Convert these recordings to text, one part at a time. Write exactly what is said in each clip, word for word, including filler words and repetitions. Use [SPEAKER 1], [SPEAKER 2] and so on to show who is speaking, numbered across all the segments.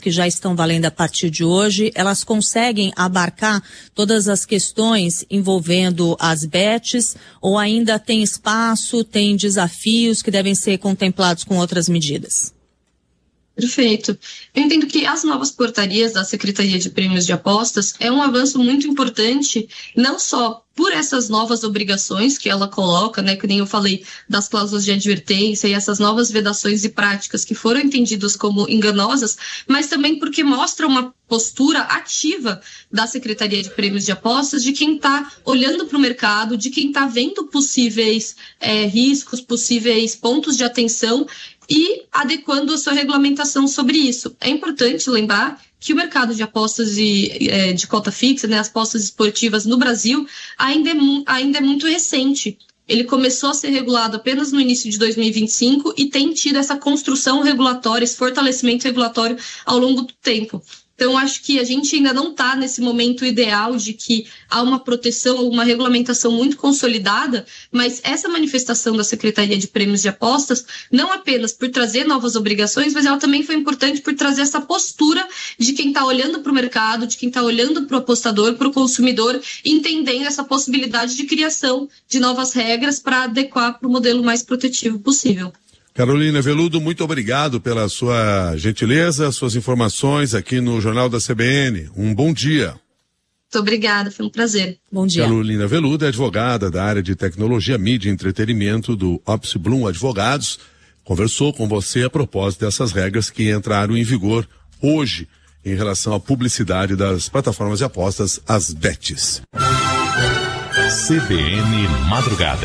[SPEAKER 1] que já estão valendo a partir de hoje, elas conseguem abarcar todas as questões envolvendo as bets ou ainda tem espaço, tem desafios que devem ser contemplados com outras medidas?
[SPEAKER 2] Perfeito. Eu entendo que as novas portarias da Secretaria de Prêmios de Apostas é um avanço muito importante, não só por essas novas obrigações que ela coloca, né, que nem eu falei, das cláusulas de advertência e essas novas vedações e práticas que foram entendidas como enganosas, mas também porque mostra uma postura ativa da Secretaria de Prêmios de Apostas, de quem está olhando para o mercado, de quem está vendo possíveis é, riscos, possíveis pontos de atenção e adequando a sua regulamentação sobre isso. É importante lembrar que o mercado de apostas de, é, de cota fixa, né, as apostas esportivas no Brasil, ainda é, ainda é muito recente. Ele começou a ser regulado apenas no início de dois mil e vinte e cinco e tem tido essa construção regulatória, esse fortalecimento regulatório ao longo do tempo. Então, acho que a gente ainda não está nesse momento ideal de que há uma proteção ou uma regulamentação muito consolidada, mas essa manifestação da Secretaria de Prêmios de Apostas, não apenas por trazer novas obrigações, mas ela também foi importante por trazer essa postura de quem está olhando para o mercado, de quem está olhando para o apostador, para o consumidor, entendendo essa possibilidade de criação de novas regras para adequar para o modelo mais protetivo possível.
[SPEAKER 3] Carolina Veludo, muito obrigado pela sua gentileza, suas informações aqui no Jornal da C B N. Um bom dia.
[SPEAKER 2] Muito obrigada, foi um prazer.
[SPEAKER 1] Bom dia.
[SPEAKER 3] Carolina Veludo é advogada da área de tecnologia, mídia e entretenimento do Opsi Blum Advogados. Conversou com você a propósito dessas regras que entraram em vigor hoje em relação à publicidade das plataformas de apostas, as bets.
[SPEAKER 4] C B N Madrugada.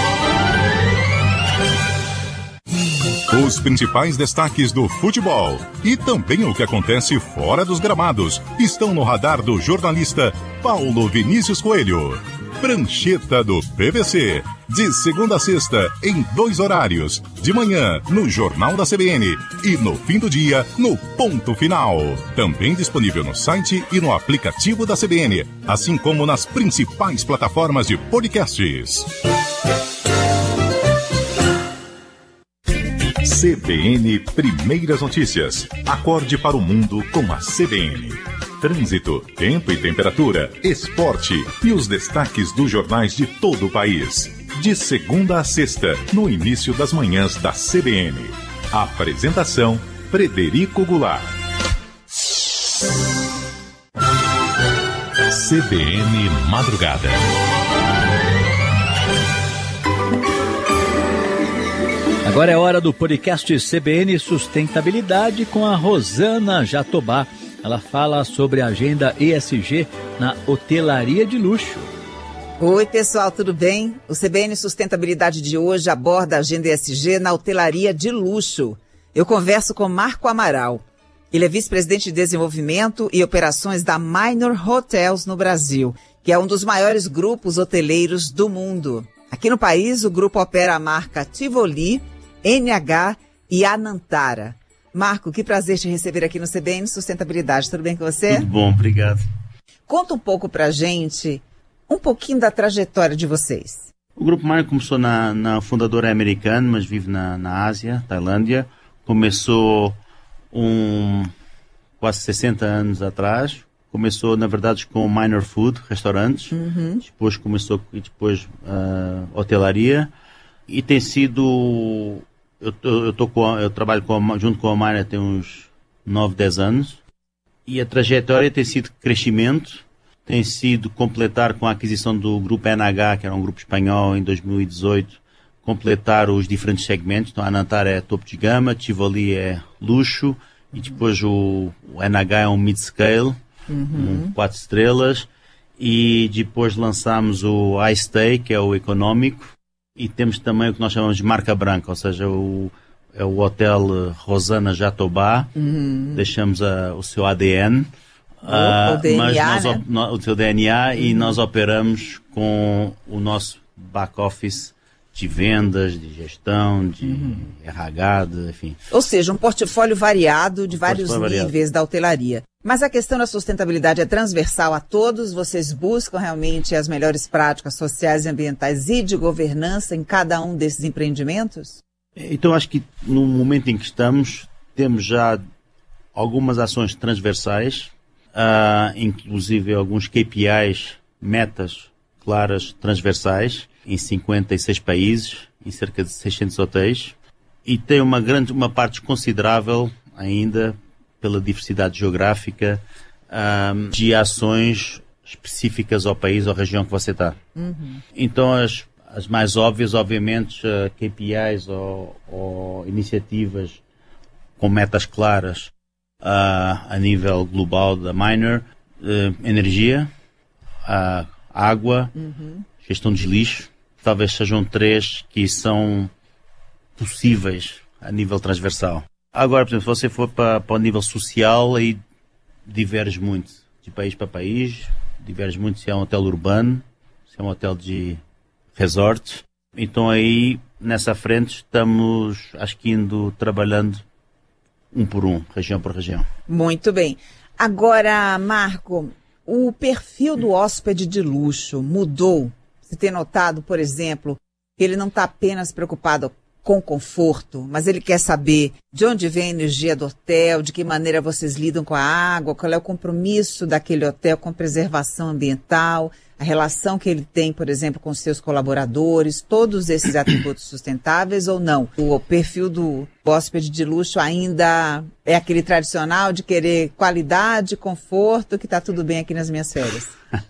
[SPEAKER 4] Os principais destaques do futebol e também o que acontece fora dos gramados estão no radar do jornalista Paulo Vinícius Coelho. Prancheta do P V C, de segunda a sexta, em dois horários, de manhã no Jornal da C B N e no fim do dia no Ponto Final. Também disponível no site e no aplicativo da C B N, assim como nas principais plataformas de podcasts. C B N Primeiras Notícias. Acorde para o mundo com a C B N. Trânsito, tempo e temperatura, esporte e os destaques dos jornais de todo o país. De segunda a sexta, no início das manhãs da C B N. Apresentação, Frederico Goulart. C B N Madrugada.
[SPEAKER 5] Agora é hora do podcast C B N Sustentabilidade com a Rosana Jatobá. Ela fala sobre a agenda E S G na hotelaria de luxo.
[SPEAKER 6] Oi, pessoal, tudo bem? O C B N Sustentabilidade de hoje aborda a agenda E S G na hotelaria de luxo. Eu converso com Marco Amaral. Ele é vice-presidente de desenvolvimento e operações da Minor Hotels no Brasil, que é um dos maiores grupos hoteleiros do mundo. Aqui no país, o grupo opera a marca Tivoli, N H e Anantara. Marco, que prazer te receber aqui no C B N Sustentabilidade. Tudo bem com você?
[SPEAKER 7] Tudo bom, obrigado.
[SPEAKER 6] Conta um pouco pra gente, um pouquinho da trajetória de vocês.
[SPEAKER 7] O Grupo Minor começou na, na fundadora americana, mas vive na, na Ásia, Tailândia. Começou um, quase sessenta anos atrás. Começou, na verdade, com Minor Food, restaurantes. Uhum. Depois começou, depois, uh, hotelaria. E tem sido... Eu, eu, eu, tô com, eu trabalho com a, junto com a Minor tem uns nove, dez anos. E a trajetória tem sido crescimento. Tem sido completar com a aquisição do Grupo N H, que era um grupo espanhol, em dois mil e dezoito. Completar os diferentes segmentos. Então, a Anantara é topo de gama, Tivoli é luxo. E depois o, o N H é um mid-scale. Uhum. Um, quatro estrelas, e depois lançamos o iStay, que é o económico, e temos também o que nós chamamos de marca branca, ou seja, o, é o Hotel Rosana Jatobá. Uhum. Deixamos a, o seu A D N,
[SPEAKER 6] o, uh, o D N A,
[SPEAKER 7] mas nós, né? o seu D N A, uhum. E nós operamos com o nosso back-office de vendas, de gestão, de uhum. R H, de, enfim.
[SPEAKER 6] Ou seja, um portfólio variado de um vários níveis variado. Da hotelaria. Mas a questão da sustentabilidade é transversal a todos? Vocês buscam realmente as melhores práticas sociais e ambientais e de governança em cada um desses empreendimentos?
[SPEAKER 7] Então, acho que no momento em que estamos, temos já algumas ações transversais, uh, inclusive alguns K P Is, metas claras transversais, em cinquenta e seis países, em cerca de seiscentos hotéis, e tem uma grande, uma parte considerável ainda pela diversidade geográfica um, de ações específicas ao país ou região que você está. Uhum. Então as, as mais óbvias, obviamente, uh, K P Is ou, ou iniciativas com metas claras uh, a nível global da Minor, uh, energia, uh, água, uhum. gestão de lixo, talvez sejam três que são possíveis a nível transversal. Agora, por exemplo, se você for para, para o nível social, aí diverge muito de país para país, diverge muito se é um hotel urbano, se é um hotel de resort. Então aí, nessa frente, estamos, acho que indo trabalhando um por um, região por região.
[SPEAKER 6] Muito bem. Agora, Marco, o perfil do hóspede de luxo mudou? Você tem notado, por exemplo, que ele não está apenas preocupado com conforto, mas ele quer saber de onde vem a energia do hotel, de que maneira vocês lidam com a água, qual é o compromisso daquele hotel com preservação ambiental, a relação que ele tem, por exemplo, com seus colaboradores, todos esses atributos sustentáveis ou não? O perfil do hóspede de luxo ainda é aquele tradicional de querer qualidade, conforto, que está tudo bem aqui nas minhas férias?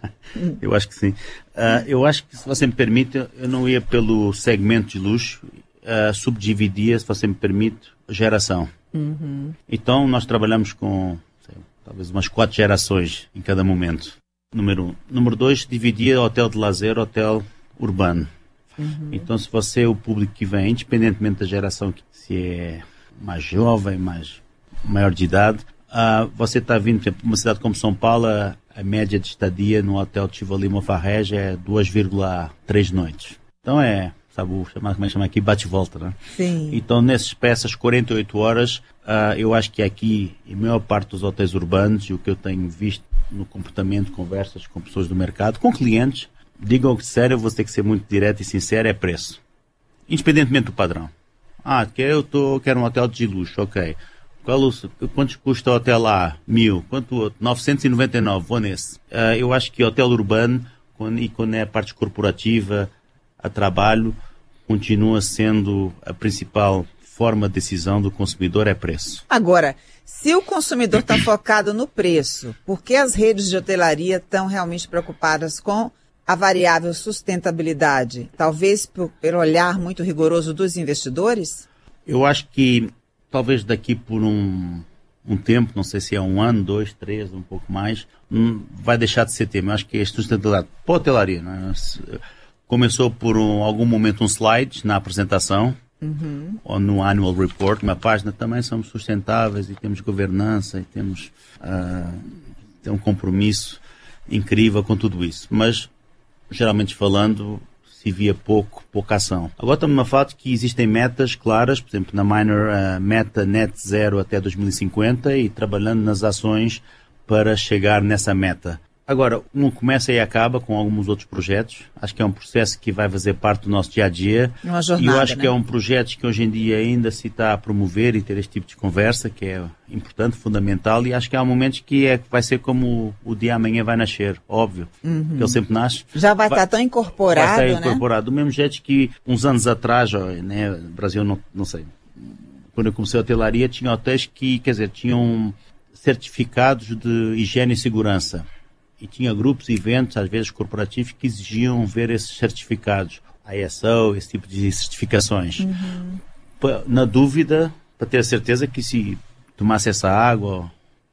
[SPEAKER 7] Eu acho que sim. Uh, eu acho que, se você me permite, eu não ia pelo segmento de luxo, uh, subdividia, se você me permite, geração. Uhum. Então, nós trabalhamos com, sei, talvez umas quatro gerações em cada momento. Número um. Número dois, dividia hotel de lazer, hotel urbano. Uhum. Então, se você é o público que vem, independentemente da geração, se é mais jovem, mais maior de idade, uh, você está vindo, por exemplo, uma cidade como São Paulo, a, a média de estadia no hotel Tivoli Mofarrege é duas vírgula três noites. Então é, sabe, o chamado, como é que chama aqui, bate-volta, né?
[SPEAKER 6] Sim.
[SPEAKER 7] Então, nessas peças, quarenta e oito horas, uh, eu acho que aqui, em maior parte dos hotéis urbanos, e o que eu tenho visto no comportamento, conversas com pessoas do mercado, com clientes, digam que sério, eu vou ter que ser muito direto e sincero, é preço. Independentemente do padrão. Ah, que eu tô, quero um hotel de luxo, ok. Qual o, quanto custa o hotel lá? Mil. Quanto outro? novecentos e noventa e nove, vou nesse. Uh, eu acho que hotel urbano, quando, e quando é a parte corporativa, a trabalho, continua sendo a principal forma de decisão do consumidor, é preço.
[SPEAKER 6] Agora, se o consumidor está focado no preço, por que as redes de hotelaria estão realmente preocupadas com a variável sustentabilidade? Talvez por, pelo olhar muito rigoroso dos investidores?
[SPEAKER 7] Eu acho que talvez daqui por um, um tempo, não sei se é um ano, dois, três, um pouco mais, um, vai deixar de ser tema. Eu acho que a sustentabilidade para a hotelaria, não é? Começou por um, algum momento um slide na apresentação, uhum. ou no Annual Report, uma página, também somos sustentáveis e temos governança e temos uh, tem um compromisso incrível com tudo isso. Mas, geralmente falando, se via pouco, pouca ação. Agora estamos numa fase que existem metas claras, por exemplo, na Minor, uh, meta net zero até dois mil e cinquenta e trabalhando nas ações para chegar nessa meta. Agora, não começa e acaba com alguns outros projetos. Acho que é um processo que vai fazer parte do nosso dia a dia.
[SPEAKER 6] Uma jornada,
[SPEAKER 7] e eu acho
[SPEAKER 6] né?
[SPEAKER 7] que é um projeto que hoje em dia ainda se está a promover e ter este tipo de conversa, que é importante, fundamental. E acho que há momentos que é, vai ser como o dia amanhã vai nascer, óbvio. Uhum. Que ele sempre nasce.
[SPEAKER 6] Já vai, vai estar tão incorporado,
[SPEAKER 7] vai estar
[SPEAKER 6] né?
[SPEAKER 7] incorporado. Do mesmo jeito que uns anos atrás, né, no Brasil, não, não sei, quando eu comecei a hotelaria, tinha hotéis que, quer dizer, tinham certificados de higiene e segurança. E tinha grupos e eventos, às vezes corporativos, que exigiam ver esses certificados, I S O, esse tipo de certificações. Uhum. Na dúvida, para ter a certeza que se tomasse essa água,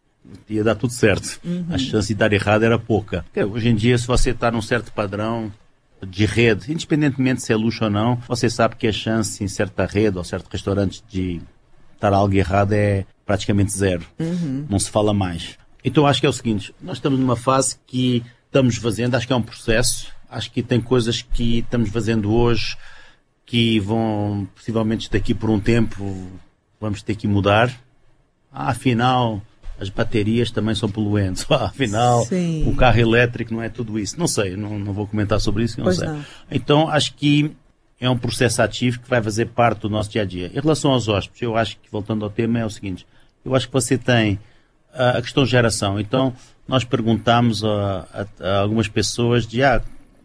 [SPEAKER 7] ia dar tudo certo. Uhum. A chance de dar errado era pouca. Porque hoje em dia, se você está num certo padrão de rede, independentemente se é luxo ou não, você sabe que a chance em certa rede ou certo restaurante de estar algo errado é praticamente zero. Uhum. Não se fala mais. Então acho que é o seguinte, nós estamos numa fase que estamos fazendo, acho que é um processo, acho que tem coisas que estamos fazendo hoje que vão, possivelmente daqui por um tempo, vamos ter que mudar. Ah, afinal, as baterias também são poluentes. Ah, afinal, Sim. o carro elétrico não é tudo isso. Não sei, não, não vou comentar sobre isso, não
[SPEAKER 6] pois
[SPEAKER 7] sei.
[SPEAKER 6] Não.
[SPEAKER 7] Então acho que é um processo ativo que vai fazer parte do nosso dia a dia. Em relação aos hóspedes, eu acho que, voltando ao tema, é o seguinte, eu acho que você tem uh, a questão de geração. Então, nós perguntámos a, a, a algumas pessoas de ah,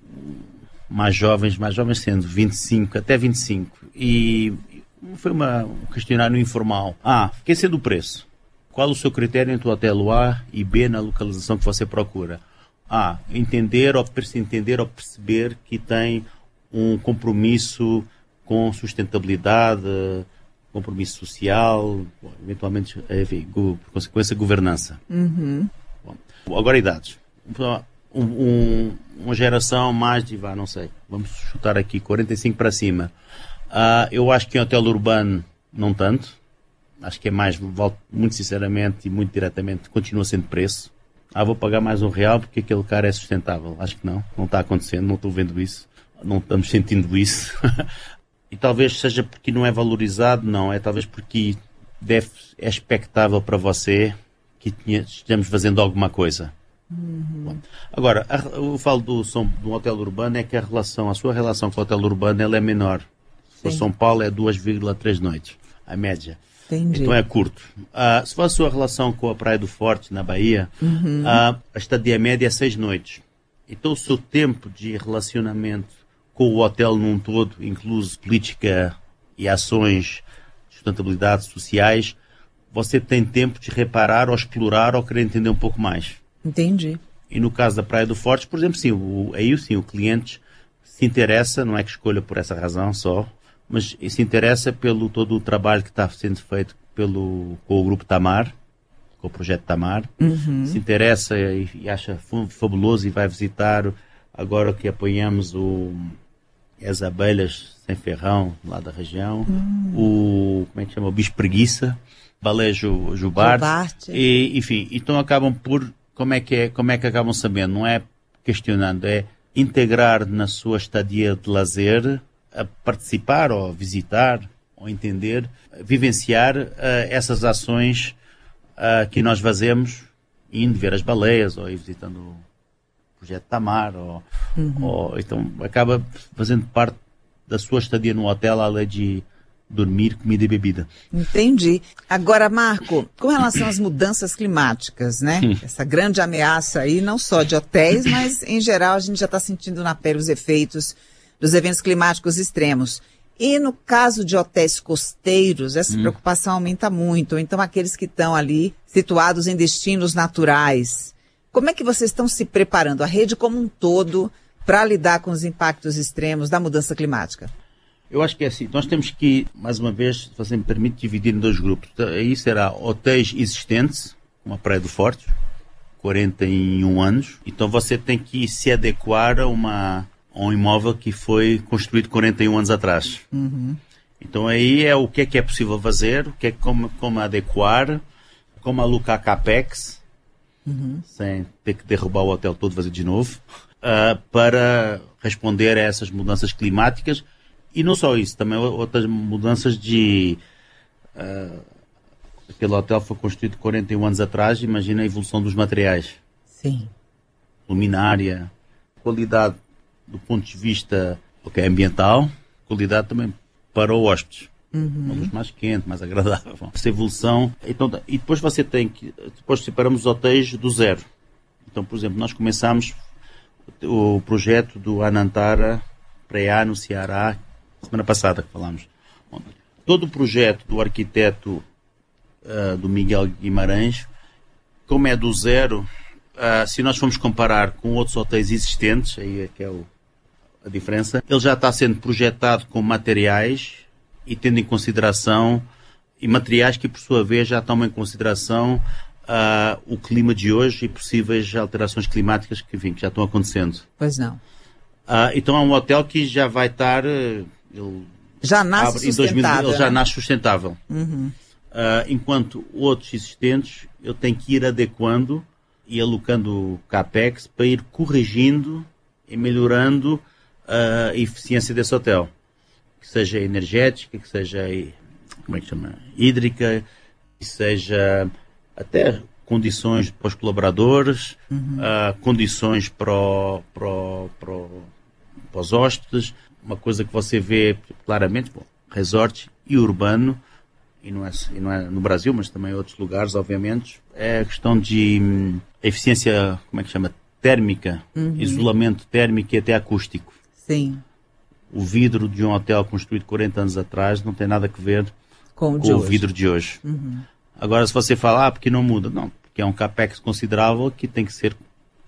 [SPEAKER 7] mais jovens, mais jovens sendo vinte e cinco, até vinte e cinco, e foi uma, um questionário informal. Ah, esquecendo o preço. Qual o seu critério entre o hotel A e B na localização que você procura? A. Entender ou, entender ou perceber que tem um compromisso com sustentabilidade, compromisso social, eventualmente, enfim, por consequência, governança.
[SPEAKER 6] Uhum.
[SPEAKER 7] Bom, agora, idades. Um, um, uma geração mais de, vá, não sei, vamos chutar aqui, quarenta e cinco para cima. Uh, eu acho que em hotel urbano, não tanto. Acho que é mais, muito sinceramente e muito diretamente, continua sendo preço. Ah, vou pagar mais um real porque aquele cara é sustentável. Acho que não, não está acontecendo, não estou vendo isso, não estamos sentindo isso. E talvez seja porque não é valorizado, não, é talvez porque deve, é expectável para você que tinha, estejamos fazendo alguma coisa. Uhum. Agora, a, eu falo do, do hotel urbano, é que a relação, a sua relação com o hotel urbano, ela é menor. Por São Paulo é duas vírgula três noites, a média.
[SPEAKER 6] Entendi.
[SPEAKER 7] Então é curto. Uh, se for a sua relação com a Praia do Forte, na Bahia, uhum. uh, a estadia média é seis noites. Então o seu tempo de relacionamento com o hotel num todo, incluso política e ações de sustentabilidade sociais, você tem tempo de reparar ou explorar ou querer entender um pouco mais.
[SPEAKER 6] Entendi.
[SPEAKER 7] E no caso da Praia do Forte, por exemplo, sim, o, aí sim, o cliente se interessa, não é que escolha por essa razão só, mas se interessa pelo todo o trabalho que está sendo feito pelo, com o Grupo Tamar, com o Projeto Tamar, uhum. se interessa e, e acha fabuloso e vai visitar, agora que apoiamos o, as abelhas sem ferrão lá da região, uhum. o, como é que chama, o bicho preguiça, balejo jubarte, jubarte. E, enfim, então acabam por, como é, que é, como é que acabam sabendo, não é questionando, é integrar na sua estadia de lazer, a participar ou visitar ou entender, vivenciar uh, essas ações uh, que nós fazemos, indo ver as baleias ou ir visitando o Projeto Tamar ou, uhum. ou então acaba fazendo parte da sua estadia no hotel, além de dormir, comida e bebida.
[SPEAKER 6] Entendi. Agora, Marco, com relação às mudanças climáticas, né? Essa grande ameaça aí, não só de hotéis, mas em geral a gente já está sentindo na pele os efeitos dos eventos climáticos extremos. E no caso de hotéis costeiros, essa hum. preocupação aumenta muito. Então, aqueles que estão ali situados em destinos naturais. Como é que vocês estão se preparando, a rede como um todo, para lidar com os impactos extremos da mudança climática?
[SPEAKER 7] Eu acho que é assim. Nós temos que, mais uma vez, se você me permite, dividir em dois grupos. Aí será hotéis existentes, como a Praia do Forte, quarenta e um anos. Então, você tem que se adequar a uma... um imóvel que foi construído quarenta e um anos atrás. Uhum. Então aí é o que é que é possível fazer, o que é como, como adequar, como alocar capex, uhum. sem ter que derrubar o hotel todo, fazer de novo, uh, para responder a essas mudanças climáticas. E não só isso, também outras mudanças de... Uh, aquele hotel foi construído quarenta e um anos atrás, imagina a evolução dos materiais.
[SPEAKER 6] Sim. Luminária,
[SPEAKER 7] qualidade do ponto de vista okay, ambiental, qualidade também para o hóspede. Uhum. Uma luz mais quente, mais agradável. Essa evolução. Então, e depois você tem que... Depois separamos os hotéis do zero. Então, por exemplo, nós começamos o projeto do Anantara Praia no Ceará, semana passada que falámos. Bom, todo o projeto do arquiteto uh, do Miguel Guimarães, como é do zero, uh, se nós formos comparar com outros hotéis existentes, aí é que é o a diferença, ele já está sendo projetado com materiais e tendo em consideração, e materiais que por sua vez já tomam em consideração uh, o clima de hoje e possíveis alterações climáticas que, enfim, que já estão acontecendo.
[SPEAKER 6] Pois não.
[SPEAKER 7] Uh, então é um hotel que já vai estar... Uh, ele
[SPEAKER 6] já nasce
[SPEAKER 7] abre,
[SPEAKER 6] sustentável.
[SPEAKER 7] Em dois mil e vinte, ele já
[SPEAKER 6] né?
[SPEAKER 7] nasce sustentável.
[SPEAKER 6] Uhum.
[SPEAKER 7] Uh, enquanto outros existentes, eu tenho que ir adequando e alocando capex para ir corrigindo e melhorando a eficiência desse hotel, que seja energética, que seja, como é que chama, hídrica, que seja até condições para os colaboradores, uhum. uh, condições para, o, para, o, para, o, para os hóspedes, uma coisa que você vê claramente, bom, resort e urbano, e não é, e não é no Brasil, mas também em outros lugares, obviamente, é a questão de hum, eficiência, como é que chama? Térmica, uhum. isolamento térmico e até acústico.
[SPEAKER 6] Sim.
[SPEAKER 7] O vidro de um hotel construído quarenta anos atrás não tem nada a ver com, o, com o vidro de hoje. Uhum. Agora, se você falar, ah, porque não muda? Não, porque é um capex considerável que tem que ser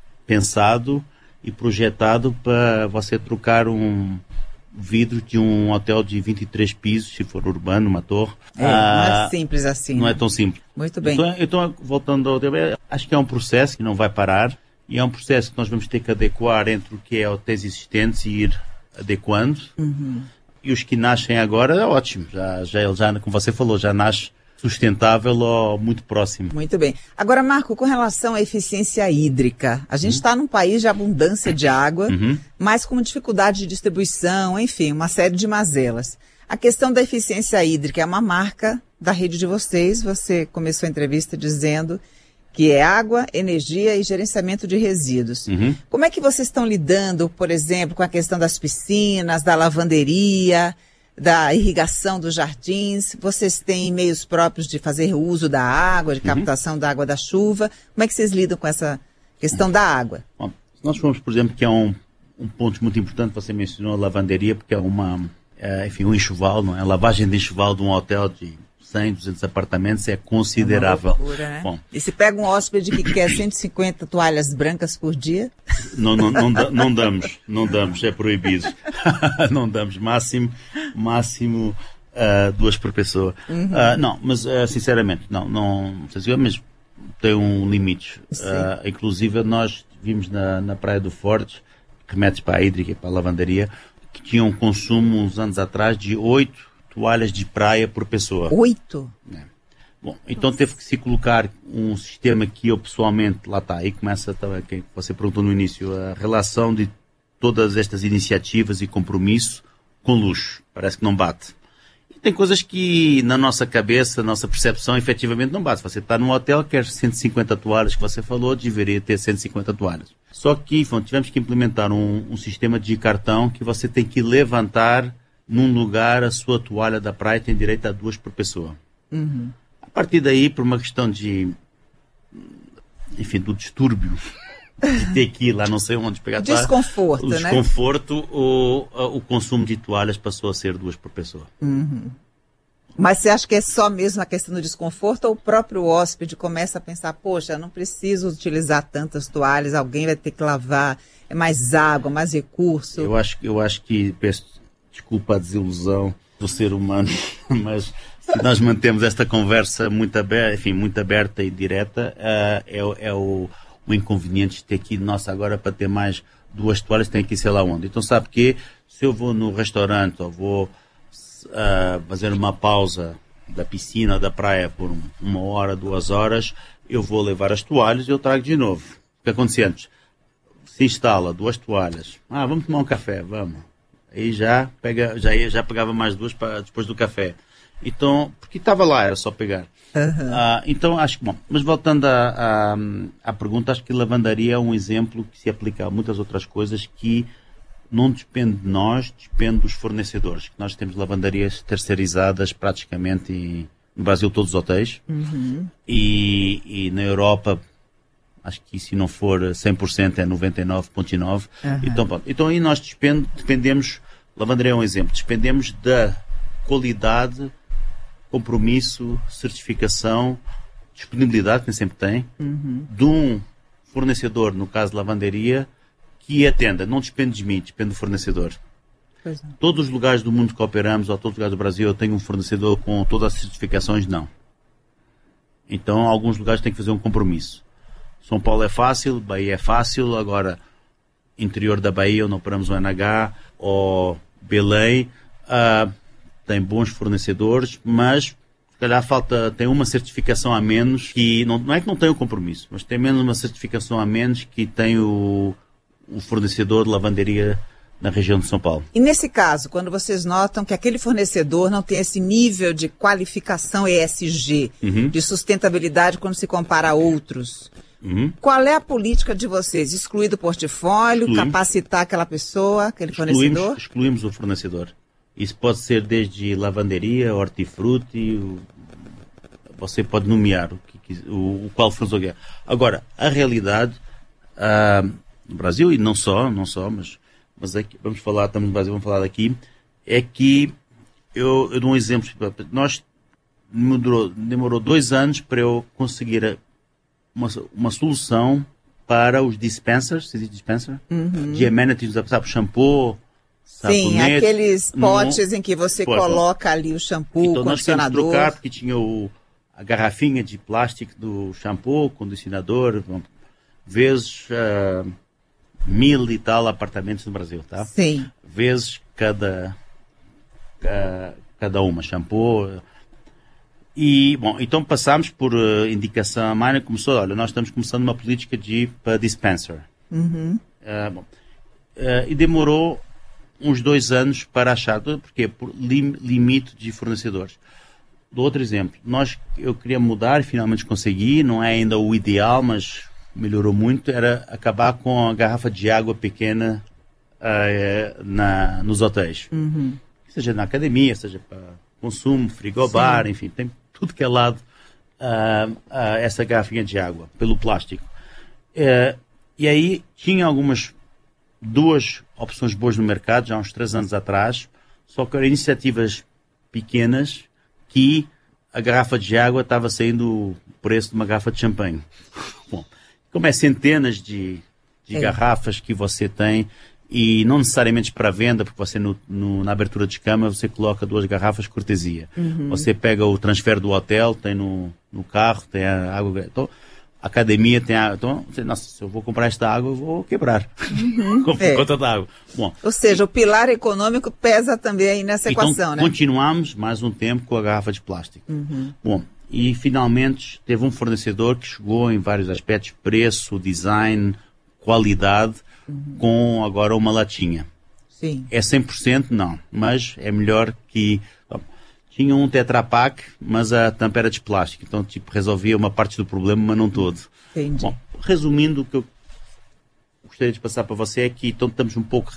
[SPEAKER 7] pensado e projetado para você trocar um vidro de um hotel de vinte e três pisos, se for urbano, uma torre.
[SPEAKER 6] É, ah, não é simples assim.
[SPEAKER 7] Não
[SPEAKER 6] né?
[SPEAKER 7] é tão simples.
[SPEAKER 6] Muito bem.
[SPEAKER 7] Então, então, voltando ao tema, acho que é um processo que não vai parar e é um processo que nós vamos ter que adequar entre o que é hotéis existentes e ir adequando. Uhum. E os que nascem agora é ótimo. Já, já, já, como você falou, já nasce sustentável ou muito próximo.
[SPEAKER 6] Muito bem. Agora, Marco, com relação à eficiência hídrica, a gente está uhum. num país de abundância de água, uhum. mas com dificuldade de distribuição, enfim, uma série de mazelas. A questão da eficiência hídrica é uma marca da rede de vocês. Você começou a entrevista dizendo que é água, energia e gerenciamento de resíduos. Uhum. Como é que vocês estão lidando, por exemplo, com a questão das piscinas, da lavanderia, da irrigação dos jardins? Vocês têm meios próprios de fazer uso da água, de captação uhum. da água da chuva? Como é que vocês lidam com essa questão da água?
[SPEAKER 7] Bom, se nós formos, por exemplo, que é um, um ponto muito importante, você mencionou a lavanderia, porque é uma, é, enfim, um enxoval, não é? A lavagem de enxoval de um hotel de cem, duzentos apartamentos é considerável.
[SPEAKER 6] É uma loucura, né? Bom, e se pega um hóspede que quer cento e cinquenta toalhas brancas por dia?
[SPEAKER 7] Não, não, não, não damos, não damos, é proibido. Não damos, máximo, máximo uh, duas por pessoa. Uhum. Uh, não, mas uh, sinceramente, não, não, não sei se mas tem um limite. Uh, inclusive nós vimos na, na Praia do Forte, remetes para a hídrica e para a lavanderia, que tinha um consumo uns anos atrás de oito toalhas de praia por pessoa.
[SPEAKER 6] Oito?
[SPEAKER 7] É. Bom, então teve que se colocar um sistema que eu pessoalmente, lá está, aí começa também, que você perguntou no início, a relação de todas estas iniciativas e compromisso com luxo. Parece que não bate. E tem coisas que na nossa cabeça, na nossa percepção, efetivamente não bate. Você está num hotel, quer cento e cinquenta toalhas que você falou, deveria ter cento e cinquenta toalhas. Só que bom, tivemos que implementar um, um sistema de cartão que você tem que levantar num lugar a sua toalha da praia, tem direito a duas por pessoa. Uhum. A partir daí, por uma questão de, enfim, do distúrbio, de ter que ir lá não sei onde pegar toalha.
[SPEAKER 6] Desconforto,
[SPEAKER 7] o
[SPEAKER 6] né?
[SPEAKER 7] Desconforto, o, o consumo de toalhas passou a ser duas por pessoa.
[SPEAKER 6] Uhum. Mas você acha que é só mesmo a questão do desconforto ou o próprio hóspede começa a pensar, poxa, eu não preciso utilizar tantas toalhas, alguém vai ter que lavar, é mais água, mais recurso?
[SPEAKER 7] Eu acho, eu acho que... Peço, desculpa a desilusão do ser humano, mas se nós mantemos esta conversa muito aberta, enfim, muito aberta e direta, uh, é, é o, o inconveniente de ter que ir, nossa, agora para ter mais duas toalhas tem que ir sei lá onde. Então sabe que se eu vou no restaurante ou vou uh, fazer uma pausa da piscina, da praia por um, uma hora, duas horas, eu vou levar as toalhas e eu trago de novo. O que acontece antes? Se instala duas toalhas. Ah, vamos tomar um café, vamos. Aí já, pega, já, já pegava mais duas para depois do café. Então, porque estava lá, era só pegar. Uhum. Ah, então, acho que, bom, mas voltando à, à, à pergunta, acho que lavandaria é um exemplo que se aplica a muitas outras coisas que não depende de nós, depende dos fornecedores. Nós temos lavandarias terceirizadas praticamente em, no Brasil, todos os hotéis. Uhum. E, e na Europa, acho que se não for cem por cento é noventa e nove vírgula nove por cento. Uhum. Então, pronto. Então aí nós despend, dependemos, lavandaria é um exemplo, dependemos da qualidade, compromisso, certificação, disponibilidade, que nem sempre tem, uhum. de um fornecedor, no caso de lavanderia, que atenda. Não depende de mim, depende do fornecedor. Pois não. Todos os lugares do mundo que operamos, ou todos os lugares do Brasil, eu tenho um fornecedor com todas as certificações? Não. Então, alguns lugares têm que fazer um compromisso. São Paulo é fácil, Bahia é fácil, agora interior da Bahia, onde operamos o N H, ou Belém, uh, tem bons fornecedores, mas se calhar falta, tem uma certificação a menos, que não, não é que não tem o compromisso, mas tem menos uma certificação a menos que tem o, o fornecedor de lavanderia na região de São Paulo.
[SPEAKER 6] E nesse caso, quando vocês notam que aquele fornecedor não tem esse nível de qualificação E S G, uhum. de sustentabilidade quando se compara a outros, uhum. qual é a política de vocês? Excluir do portfólio, excluímos. Capacitar aquela pessoa, aquele excluímos, fornecedor?
[SPEAKER 7] Excluímos o fornecedor. Isso pode ser desde lavanderia, hortifruti, você pode nomear o, que, o, o qual fornecedor é. Agora, a realidade, uh, no Brasil, e não só, não só, mas, mas aqui, vamos falar, estamos no Brasil, vamos falar daqui, é que, eu, eu dou um exemplo, nós, demorou, demorou dois anos para eu conseguir uma, uma solução para os dispensers, se diz dispenser, uhum. de amenities, sabe, shampoo,
[SPEAKER 6] sim, aqueles potes no, em que você pode, coloca ali o shampoo,
[SPEAKER 7] então,
[SPEAKER 6] condicionador.
[SPEAKER 7] Então nós temos que trocar, porque tinha o, a garrafinha de plástico do shampoo, condicionador, vezes uh, mil e tal apartamentos no Brasil, tá?
[SPEAKER 6] Sim.
[SPEAKER 7] Vezes cada, uh, cada uma, shampoo. E, bom, então passámos por uh, indicação, a Maina começou, olha, nós estamos começando uma política de para dispenser.
[SPEAKER 6] Uhum.
[SPEAKER 7] Uh, bom, uh, e demorou uns dois anos para achar, porque por lim, limite de fornecedores. Do outro exemplo, nós, eu queria mudar, finalmente consegui, não é ainda o ideal, mas melhorou muito, era acabar com a garrafa de água pequena uh, na, nos hotéis.
[SPEAKER 6] Uhum.
[SPEAKER 7] Seja na academia, seja para consumo, frigobar, sim. Enfim, tem tudo que é lado uh, uh, essa garrafinha de água, pelo plástico. Uh, e aí tinha algumas, duas opções boas no mercado, já há uns três anos atrás, só que eram iniciativas pequenas que a garrafa de água estava saindo o preço de uma garrafa de champanhe. Bom, como é centenas de, de é. garrafas que você tem, e não necessariamente para venda, porque você no, no, na abertura de cama você coloca duas garrafas cortesia. Uhum. Você pega o transfer do hotel, tem no, no carro, tem a água... Então, a academia tem água. Então, você, nossa, se eu vou comprar esta água, eu vou quebrar.
[SPEAKER 6] Uhum.
[SPEAKER 7] Com é. conta da água. Bom,
[SPEAKER 6] ou seja, o pilar econômico pesa também aí nessa
[SPEAKER 7] então,
[SPEAKER 6] equação, né?
[SPEAKER 7] Continuamos mais um tempo com a garrafa de plástico.
[SPEAKER 6] Uhum.
[SPEAKER 7] Bom, e finalmente teve um fornecedor que chegou em vários aspectos, preço, design, qualidade, uhum. com agora uma latinha.
[SPEAKER 6] Sim.
[SPEAKER 7] É cem por cento? Não, mas é melhor que... Tinha um Tetra Pak, mas a tampa era de plástico, então tipo, resolvia uma parte do problema, mas não todo.
[SPEAKER 6] Entendi.
[SPEAKER 7] Bom, resumindo, o que eu gostaria de passar para você é que então, estamos um pouco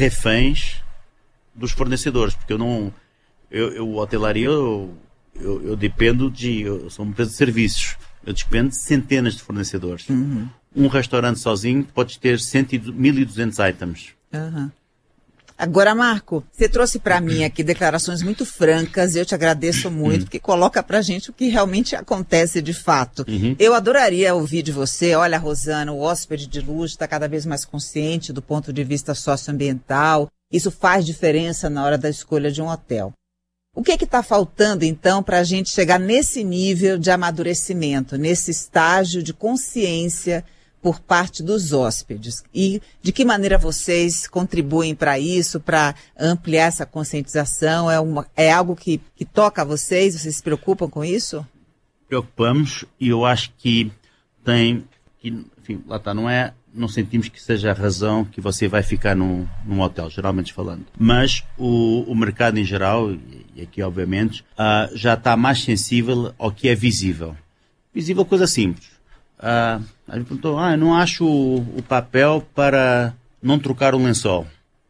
[SPEAKER 7] reféns dos fornecedores, porque eu não... Eu, eu hotelaria, eu, eu, eu dependo de... Eu sou uma empresa de serviços, eu dependo de centenas de fornecedores.
[SPEAKER 6] Uhum.
[SPEAKER 7] Um restaurante sozinho pode ter mil e duzentos items.
[SPEAKER 6] Uhum. Agora, Marco, você trouxe para mim aqui declarações muito francas e eu te agradeço muito, porque coloca para a gente o que realmente acontece de fato.
[SPEAKER 7] Uhum.
[SPEAKER 6] Eu adoraria ouvir de você, olha, Rosana, o hóspede de luxo está cada vez mais consciente do ponto de vista socioambiental, isso faz diferença na hora da escolha de um hotel. O que é que está faltando, então, para a gente chegar nesse nível de amadurecimento, nesse estágio de consciência por parte dos hóspedes? E de que maneira vocês contribuem para isso, para ampliar essa conscientização? É, uma, é algo que, que toca a vocês? Vocês se preocupam com isso?
[SPEAKER 7] Preocupamos, e eu acho que tem, que, enfim, lá está, não é, não sentimos que seja a razão que você vai ficar num, num hotel, geralmente falando. Mas o, o mercado em geral, e aqui obviamente, uh, já está mais sensível ao que é visível. Visível, coisa simples. Uh, a gente perguntou, ah, eu não acho o, o papel para não trocar o lençol.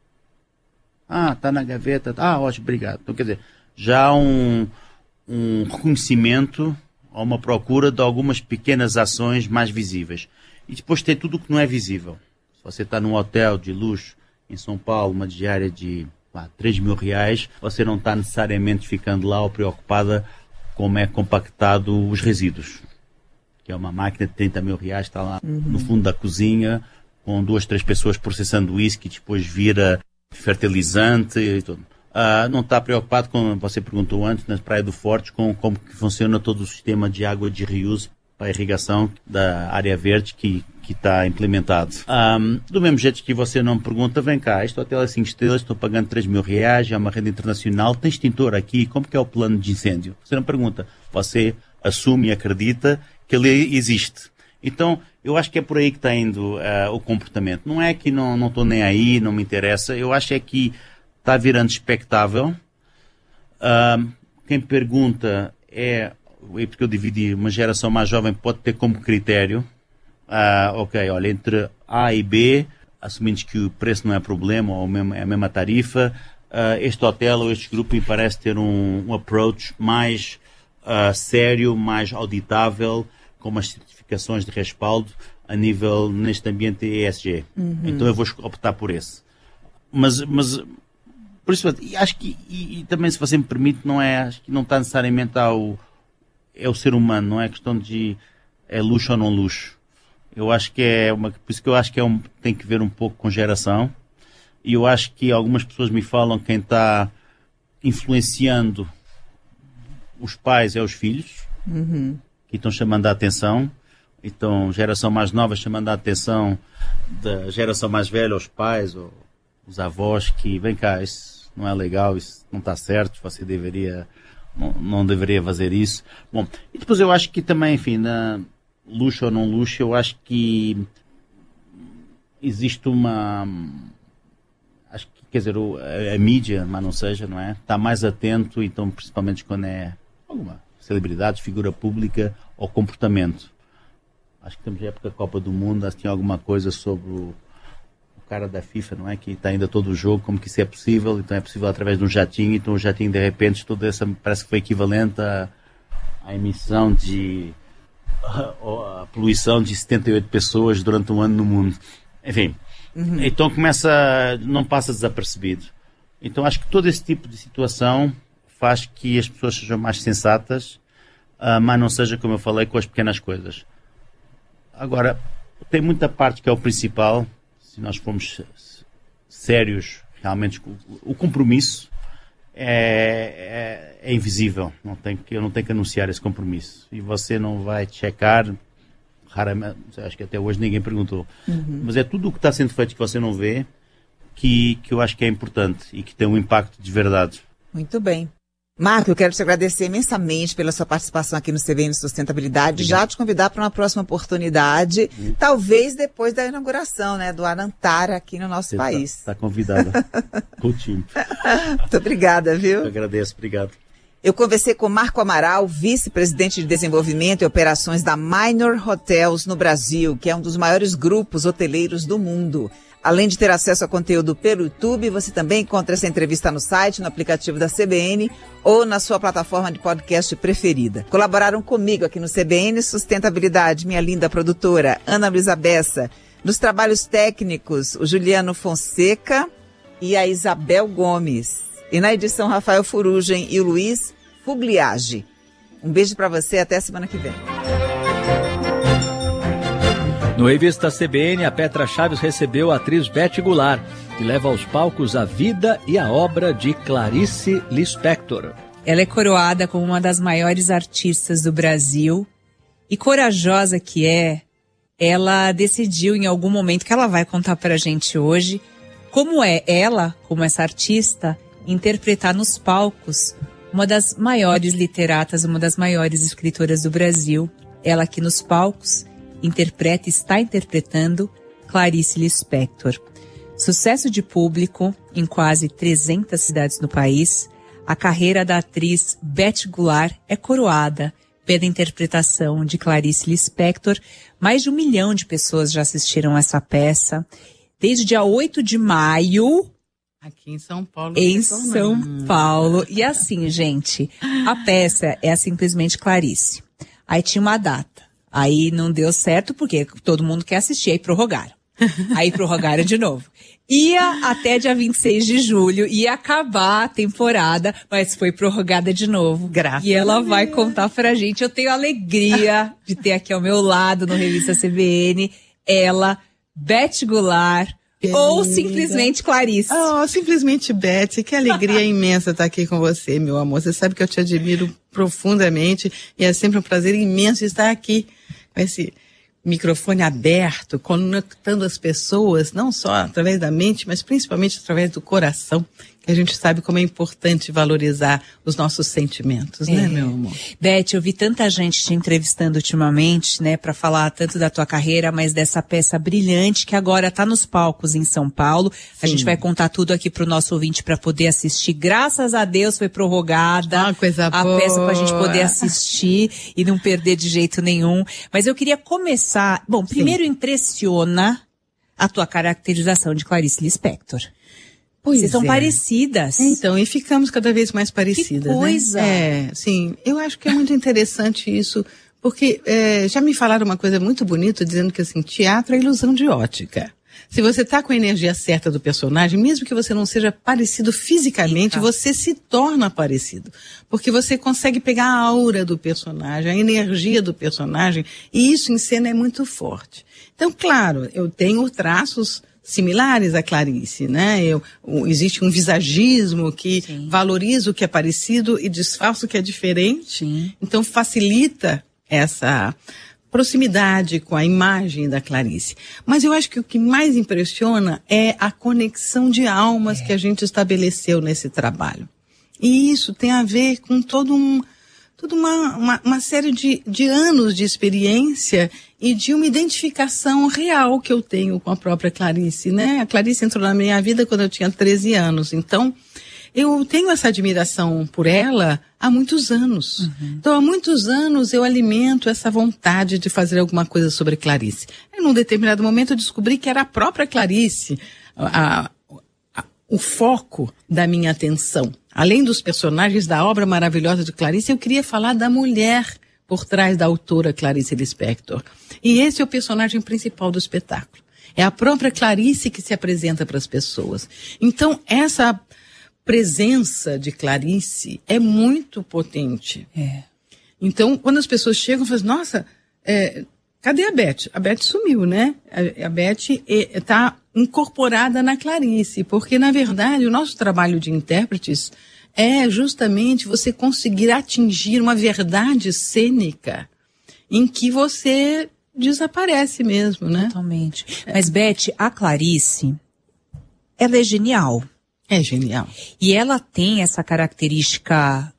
[SPEAKER 7] Ah, está na gaveta. Ah, ótimo, obrigado. Então, quer dizer, já há um, um reconhecimento, há uma procura de algumas pequenas ações mais visíveis. E depois tem tudo o que não é visível. Se você está num hotel de luxo em São Paulo, uma diária de pá, três mil reais, você não está necessariamente ficando lá ou preocupada como é compactado os resíduos. Que é uma máquina de trinta mil reais, está lá uhum. no fundo da cozinha, com duas, três pessoas processando uísque, depois vira fertilizante e tudo. Uh, não está preocupado com, você perguntou antes, na Praia do Forte, com como que funciona todo o sistema de água de reuso para a irrigação da área verde que que está implementado. Um, do mesmo jeito que você não me pergunta, vem cá, este hotel é cinco estrelas, estou pagando três mil reais, é uma rede internacional, tem extintor aqui, como que é o plano de incêndio? Você não pergunta, você assume e acredita que ele existe. Então, eu acho que é por aí que está indo uh, o comportamento. Não é que não estou nem aí, não me interessa, eu acho é que está virando expectável. Uh, quem pergunta é, porque eu dividi, uma geração mais jovem pode ter como critério, uh, ok, olha, entre A e B, assumindo que o preço não é problema, ou é a mesma tarifa, uh, este hotel ou este grupo me parece ter um, um approach mais uh, sério, mais auditável, com umas certificações de respaldo a nível, neste ambiente E S G. Uhum. Então eu vou optar por esse. Mas, mas por isso, acho que, e, e também, se você me permite, não é, acho que não está necessariamente ao, é o ser humano, não é questão de é luxo ou não luxo. Eu acho que é uma, por isso que eu acho que é um, tem que ver um pouco com geração. E eu acho que algumas pessoas me falam que quem está influenciando os pais é os filhos, uhum. que estão chamando a atenção. Então, geração mais nova chamando a atenção da geração mais velha, os pais ou os avós, que vem cá, isso não é legal, isso não está certo, você deveria, não, não deveria fazer isso. Bom, e depois eu acho que também, enfim, na luxo ou não luxo, eu acho que existe uma, acho que, quer dizer, a, a mídia, mas não seja, não é? Está mais atento, então, principalmente quando é alguma celebridade, figura pública ou comportamento. Acho que temos a época da Copa do Mundo, acho que tinha alguma coisa sobre o, o cara da FIFA, não é? Que está ainda todo o jogo, como que isso é possível, então é possível através de um jatinho, então o jatinho de repente, toda essa, parece que foi equivalente à, à emissão de, a, a poluição de setenta e oito pessoas durante um ano no mundo. Enfim, uhum. Então começa, não passa desapercebido. Então acho que todo esse tipo de situação faz que as pessoas sejam mais sensatas, uh, mas não seja, como eu falei, com as pequenas coisas. Agora, tem muita parte que é o principal, se nós formos sérios, realmente, o compromisso é, é, é invisível, não tem que, eu não tenho que anunciar esse compromisso, e você não vai checar, raramente, acho que até hoje ninguém perguntou, uhum. mas é tudo o que está sendo feito que você não vê, que, que eu acho que é importante e que tem um impacto de verdade.
[SPEAKER 6] Muito bem. Marco, eu quero te agradecer imensamente pela sua participação aqui no C B N Sustentabilidade. Obrigado. Já te convidar para uma próxima oportunidade, uhum. talvez depois da inauguração, né, do Arantara aqui no nosso Você país.
[SPEAKER 7] Está tá convidada. Muito
[SPEAKER 6] obrigada, viu?
[SPEAKER 7] Eu agradeço, obrigado.
[SPEAKER 6] Eu conversei com Marco Amaral, vice-presidente de desenvolvimento e operações da Minor Hotels no Brasil, que é um dos maiores grupos hoteleiros do mundo. Além de ter acesso a conteúdo pelo YouTube, você também encontra essa entrevista no site, no aplicativo da C B N ou na sua plataforma de podcast preferida. Colaboraram comigo aqui no C B N Sustentabilidade, minha linda produtora, Ana Luísa Bessa. Nos trabalhos técnicos, o Juliano Fonseca e a Isabel Gomes. E na edição, Rafael Furugem e o Luiz Fugliage. Um beijo para você e até a semana que vem.
[SPEAKER 5] No Revista C B N, a Petra Chaves recebeu a atriz Beth Goulart, que leva aos palcos a vida e a obra de Clarice Lispector.
[SPEAKER 8] Ela é coroada como uma das maiores artistas do Brasil e, corajosa que é, ela decidiu em algum momento, que ela vai contar pra gente hoje, como é ela, como essa artista, interpretar nos palcos uma das maiores literatas, uma das maiores escritoras do Brasil. Ela aqui nos palcos interpreta e está interpretando Clarice Lispector. Sucesso de público em quase trezentas cidades no país, a carreira da atriz Beth Goulart é coroada pela interpretação de Clarice Lispector. Mais de um milhão de pessoas já assistiram essa peça. Desde o dia oito de maio...
[SPEAKER 9] Aqui em São Paulo.
[SPEAKER 8] Em São Paulo. E assim, gente, a peça é simplesmente Clarice. Aí tinha uma data. Aí não deu certo porque todo mundo quer assistir, aí prorrogaram. Aí prorrogaram de novo. Ia até dia vinte e seis de julho, ia acabar a temporada, mas foi prorrogada de novo.
[SPEAKER 9] Graças
[SPEAKER 8] e ela
[SPEAKER 9] a
[SPEAKER 8] vai
[SPEAKER 9] Deus.
[SPEAKER 8] contar pra gente. Eu tenho a alegria de ter aqui ao meu lado no Revista C B N, ela, Beth Goulart, ou simplesmente Clarice.
[SPEAKER 9] Oh, simplesmente Beth, que alegria imensa estar aqui com você, meu amor. Você sabe que eu te admiro profundamente e é sempre um prazer imenso estar aqui com esse microfone aberto, conectando as pessoas, não só através da mente, mas principalmente através do coração, que a gente sabe como é importante valorizar os nossos sentimentos, é. né, meu amor?
[SPEAKER 8] Beth, eu vi tanta gente te entrevistando ultimamente, né, para falar tanto da tua carreira, mas dessa peça brilhante que agora tá nos palcos em São Paulo. Sim. A gente vai contar tudo aqui pro nosso ouvinte para poder assistir. Graças a Deus foi prorrogada
[SPEAKER 9] ah, coisa
[SPEAKER 8] a
[SPEAKER 9] boa.
[SPEAKER 8] peça pra gente poder assistir e não perder de jeito nenhum. Mas eu queria começar, bom, primeiro Sim. impressiona a tua caracterização de Clarice Lispector.
[SPEAKER 9] Pois
[SPEAKER 8] Vocês são
[SPEAKER 9] é.
[SPEAKER 8] parecidas.
[SPEAKER 9] Então, e ficamos cada vez mais parecidas,
[SPEAKER 8] Que coisa.
[SPEAKER 9] né? É, sim. Eu acho que é muito interessante isso, porque é, já me falaram uma coisa muito bonita, dizendo que, assim, teatro é ilusão de ótica. Se você está com a energia certa do personagem, mesmo que você não seja parecido fisicamente,
[SPEAKER 8] Fica.
[SPEAKER 9] você se torna parecido. Porque você consegue pegar a aura do personagem, a energia do personagem, e isso em cena é muito forte. Então, claro, eu tenho traços similares à Clarice, né? Eu, o, existe um visagismo que
[SPEAKER 8] Sim.
[SPEAKER 9] valoriza o que é parecido e disfarça o que é diferente.
[SPEAKER 8] Sim.
[SPEAKER 9] Então, facilita essa proximidade com a imagem da Clarice. Mas eu acho que o que mais impressiona é a conexão de almas é. que a gente estabeleceu nesse trabalho. E isso tem a ver com todo um, toda uma, uma, uma série de, de anos de experiência e de uma identificação real que eu tenho com a própria Clarice, né? A Clarice entrou na minha vida quando eu tinha treze anos. Então, eu tenho essa admiração por ela há muitos anos. Uhum. Então, há muitos anos eu alimento essa vontade de fazer alguma coisa sobre Clarice. E num determinado momento eu descobri que era a própria Clarice a, a, o foco da minha atenção. Além dos personagens da obra maravilhosa de Clarice, eu queria falar da mulher por trás da autora Clarice Lispector. E esse é o personagem principal do espetáculo. É a própria Clarice que se apresenta para as pessoas. Então, essa presença de Clarice é muito potente.
[SPEAKER 8] É.
[SPEAKER 9] Então, quando as pessoas chegam, falam, nossa, é, cadê a Beth? A Beth sumiu, né? A, a Beth está incorporada na Clarice, porque, na verdade, o nosso trabalho de intérpretes é justamente você conseguir atingir uma verdade cênica em que você desaparece mesmo, né?
[SPEAKER 8] Totalmente. Mas, Beth, a Clarice, ela é genial.
[SPEAKER 9] É genial.
[SPEAKER 8] E ela tem essa característica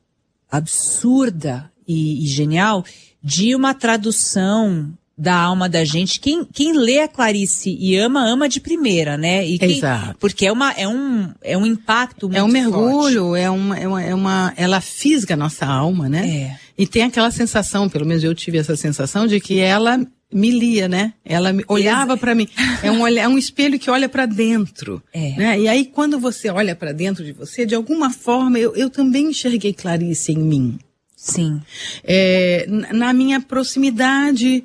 [SPEAKER 8] absurda e, e genial de uma tradução da alma da gente. Quem, quem lê a Clarice e ama, ama de primeira, né? E quem,
[SPEAKER 9] Exato.
[SPEAKER 8] Porque é, uma, é, um, é um impacto muito
[SPEAKER 9] É um mergulho,
[SPEAKER 8] forte.
[SPEAKER 9] é uma, é uma, é uma, ela fisga a nossa alma, né?
[SPEAKER 8] É.
[SPEAKER 9] E tem aquela sensação, pelo menos eu tive essa sensação, de que ela me lia, né? Ela me, olhava para mim. É um, olha, é um espelho que olha para dentro.
[SPEAKER 8] É.
[SPEAKER 9] Né? E aí, quando você olha para dentro de você, de alguma forma, eu, eu também enxerguei Clarice em mim.
[SPEAKER 8] Sim.
[SPEAKER 9] É, na minha proximidade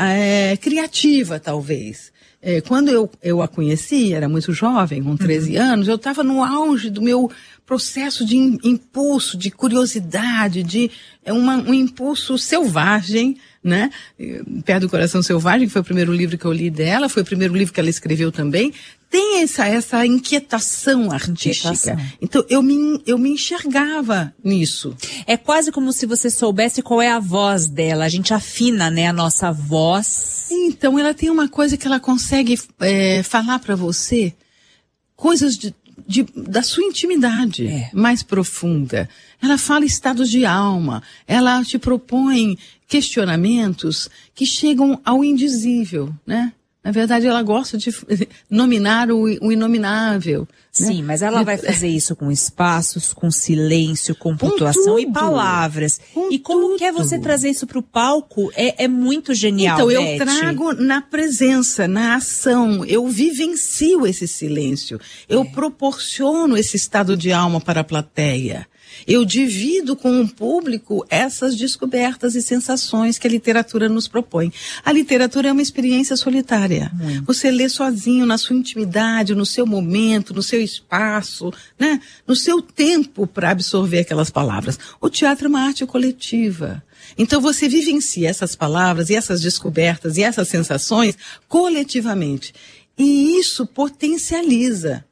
[SPEAKER 9] é, criativa, talvez. É, quando eu, eu a conheci, era muito jovem, com treze uhum. anos, eu estava no auge do meu processo de impulso, de curiosidade, de é uma, um impulso selvagem, né? Perto do Coração Selvagem, que foi o primeiro livro que eu li dela, foi o primeiro livro que ela escreveu também. Tem essa, essa inquietação artística. Inquietação. Então, eu me, eu me enxergava nisso.
[SPEAKER 8] É quase como se você soubesse qual é a voz dela. A gente afina, né, a nossa voz.
[SPEAKER 9] Então, ela tem uma coisa que ela consegue é, falar para você, coisas de, de, da sua intimidade é. mais profunda. Ela fala estados de alma. Ela te propõe questionamentos que chegam ao indizível, né? Na verdade, ela gosta de nominar o, o inominável.
[SPEAKER 8] Sim,
[SPEAKER 9] né?
[SPEAKER 8] mas ela vai fazer isso com espaços, com silêncio, com pontuação e palavras.
[SPEAKER 9] Com
[SPEAKER 8] e como
[SPEAKER 9] tudo.
[SPEAKER 8] quer você trazer isso para o palco é, é muito genial,
[SPEAKER 9] Então, eu
[SPEAKER 8] Beth.
[SPEAKER 9] trago na presença, na ação. Eu vivencio esse silêncio. Eu é. proporciono esse estado de alma para a plateia. Eu divido com o público essas descobertas e sensações que a literatura nos propõe. A literatura é uma experiência solitária. Hum. Você lê sozinho, na sua intimidade, no seu momento, no seu espaço, né? No seu tempo para absorver aquelas palavras. O teatro é uma arte coletiva. Então você vivencia essas palavras e essas descobertas e essas sensações coletivamente. E isso potencializa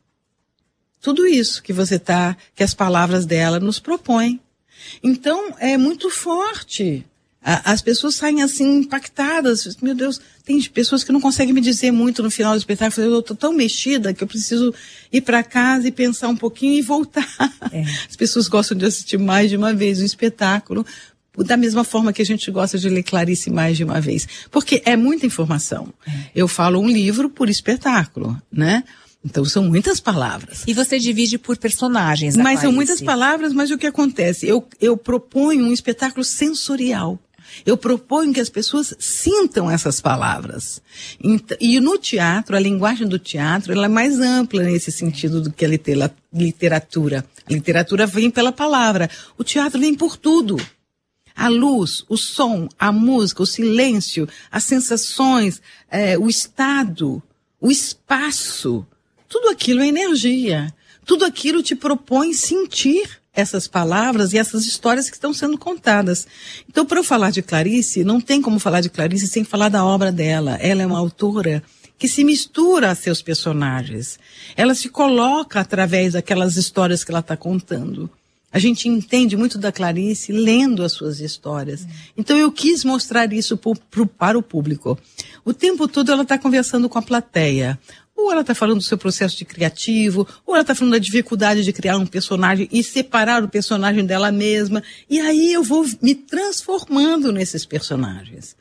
[SPEAKER 9] tudo isso que você tá, que as palavras dela nos propõem. Então, é muito forte. A, as pessoas saem assim impactadas. Meu Deus, tem pessoas que não conseguem me dizer muito no final do espetáculo. Eu estou tão mexida que eu preciso ir para casa e pensar um pouquinho e voltar. É. As pessoas gostam de assistir mais de uma vez o espetáculo, da mesma forma que a gente gosta de ler Clarice mais de uma vez. Porque é muita informação. É. Eu falo um livro por espetáculo, né? Então, são muitas palavras.
[SPEAKER 8] E você divide por personagens, a
[SPEAKER 9] Mas
[SPEAKER 8] Clarice.
[SPEAKER 9] São muitas palavras, mas o que acontece? Eu, eu proponho um espetáculo sensorial. Eu proponho que as pessoas sintam essas palavras. E no teatro, a linguagem do teatro, ela é mais ampla nesse sentido do que a literatura. A literatura vem pela palavra. O teatro vem por tudo. A luz, o som, a música, o silêncio, as sensações, é, o estado, o espaço. Tudo aquilo é energia. Tudo aquilo te propõe sentir essas palavras e essas histórias que estão sendo contadas. Então, para eu falar de Clarice, não tem como falar de Clarice sem falar da obra dela. Ela é uma autora que se mistura a seus personagens. Ela se coloca através daquelas histórias que ela está contando. A gente entende muito da Clarice lendo as suas histórias. Então, eu quis mostrar isso pro, pro, para o público. O tempo todo ela está conversando com a plateia. Ou ela está falando do seu processo de criativo, ou ela está falando da dificuldade de criar um personagem e separar o personagem dela mesma. E aí eu vou me transformando nesses personagens.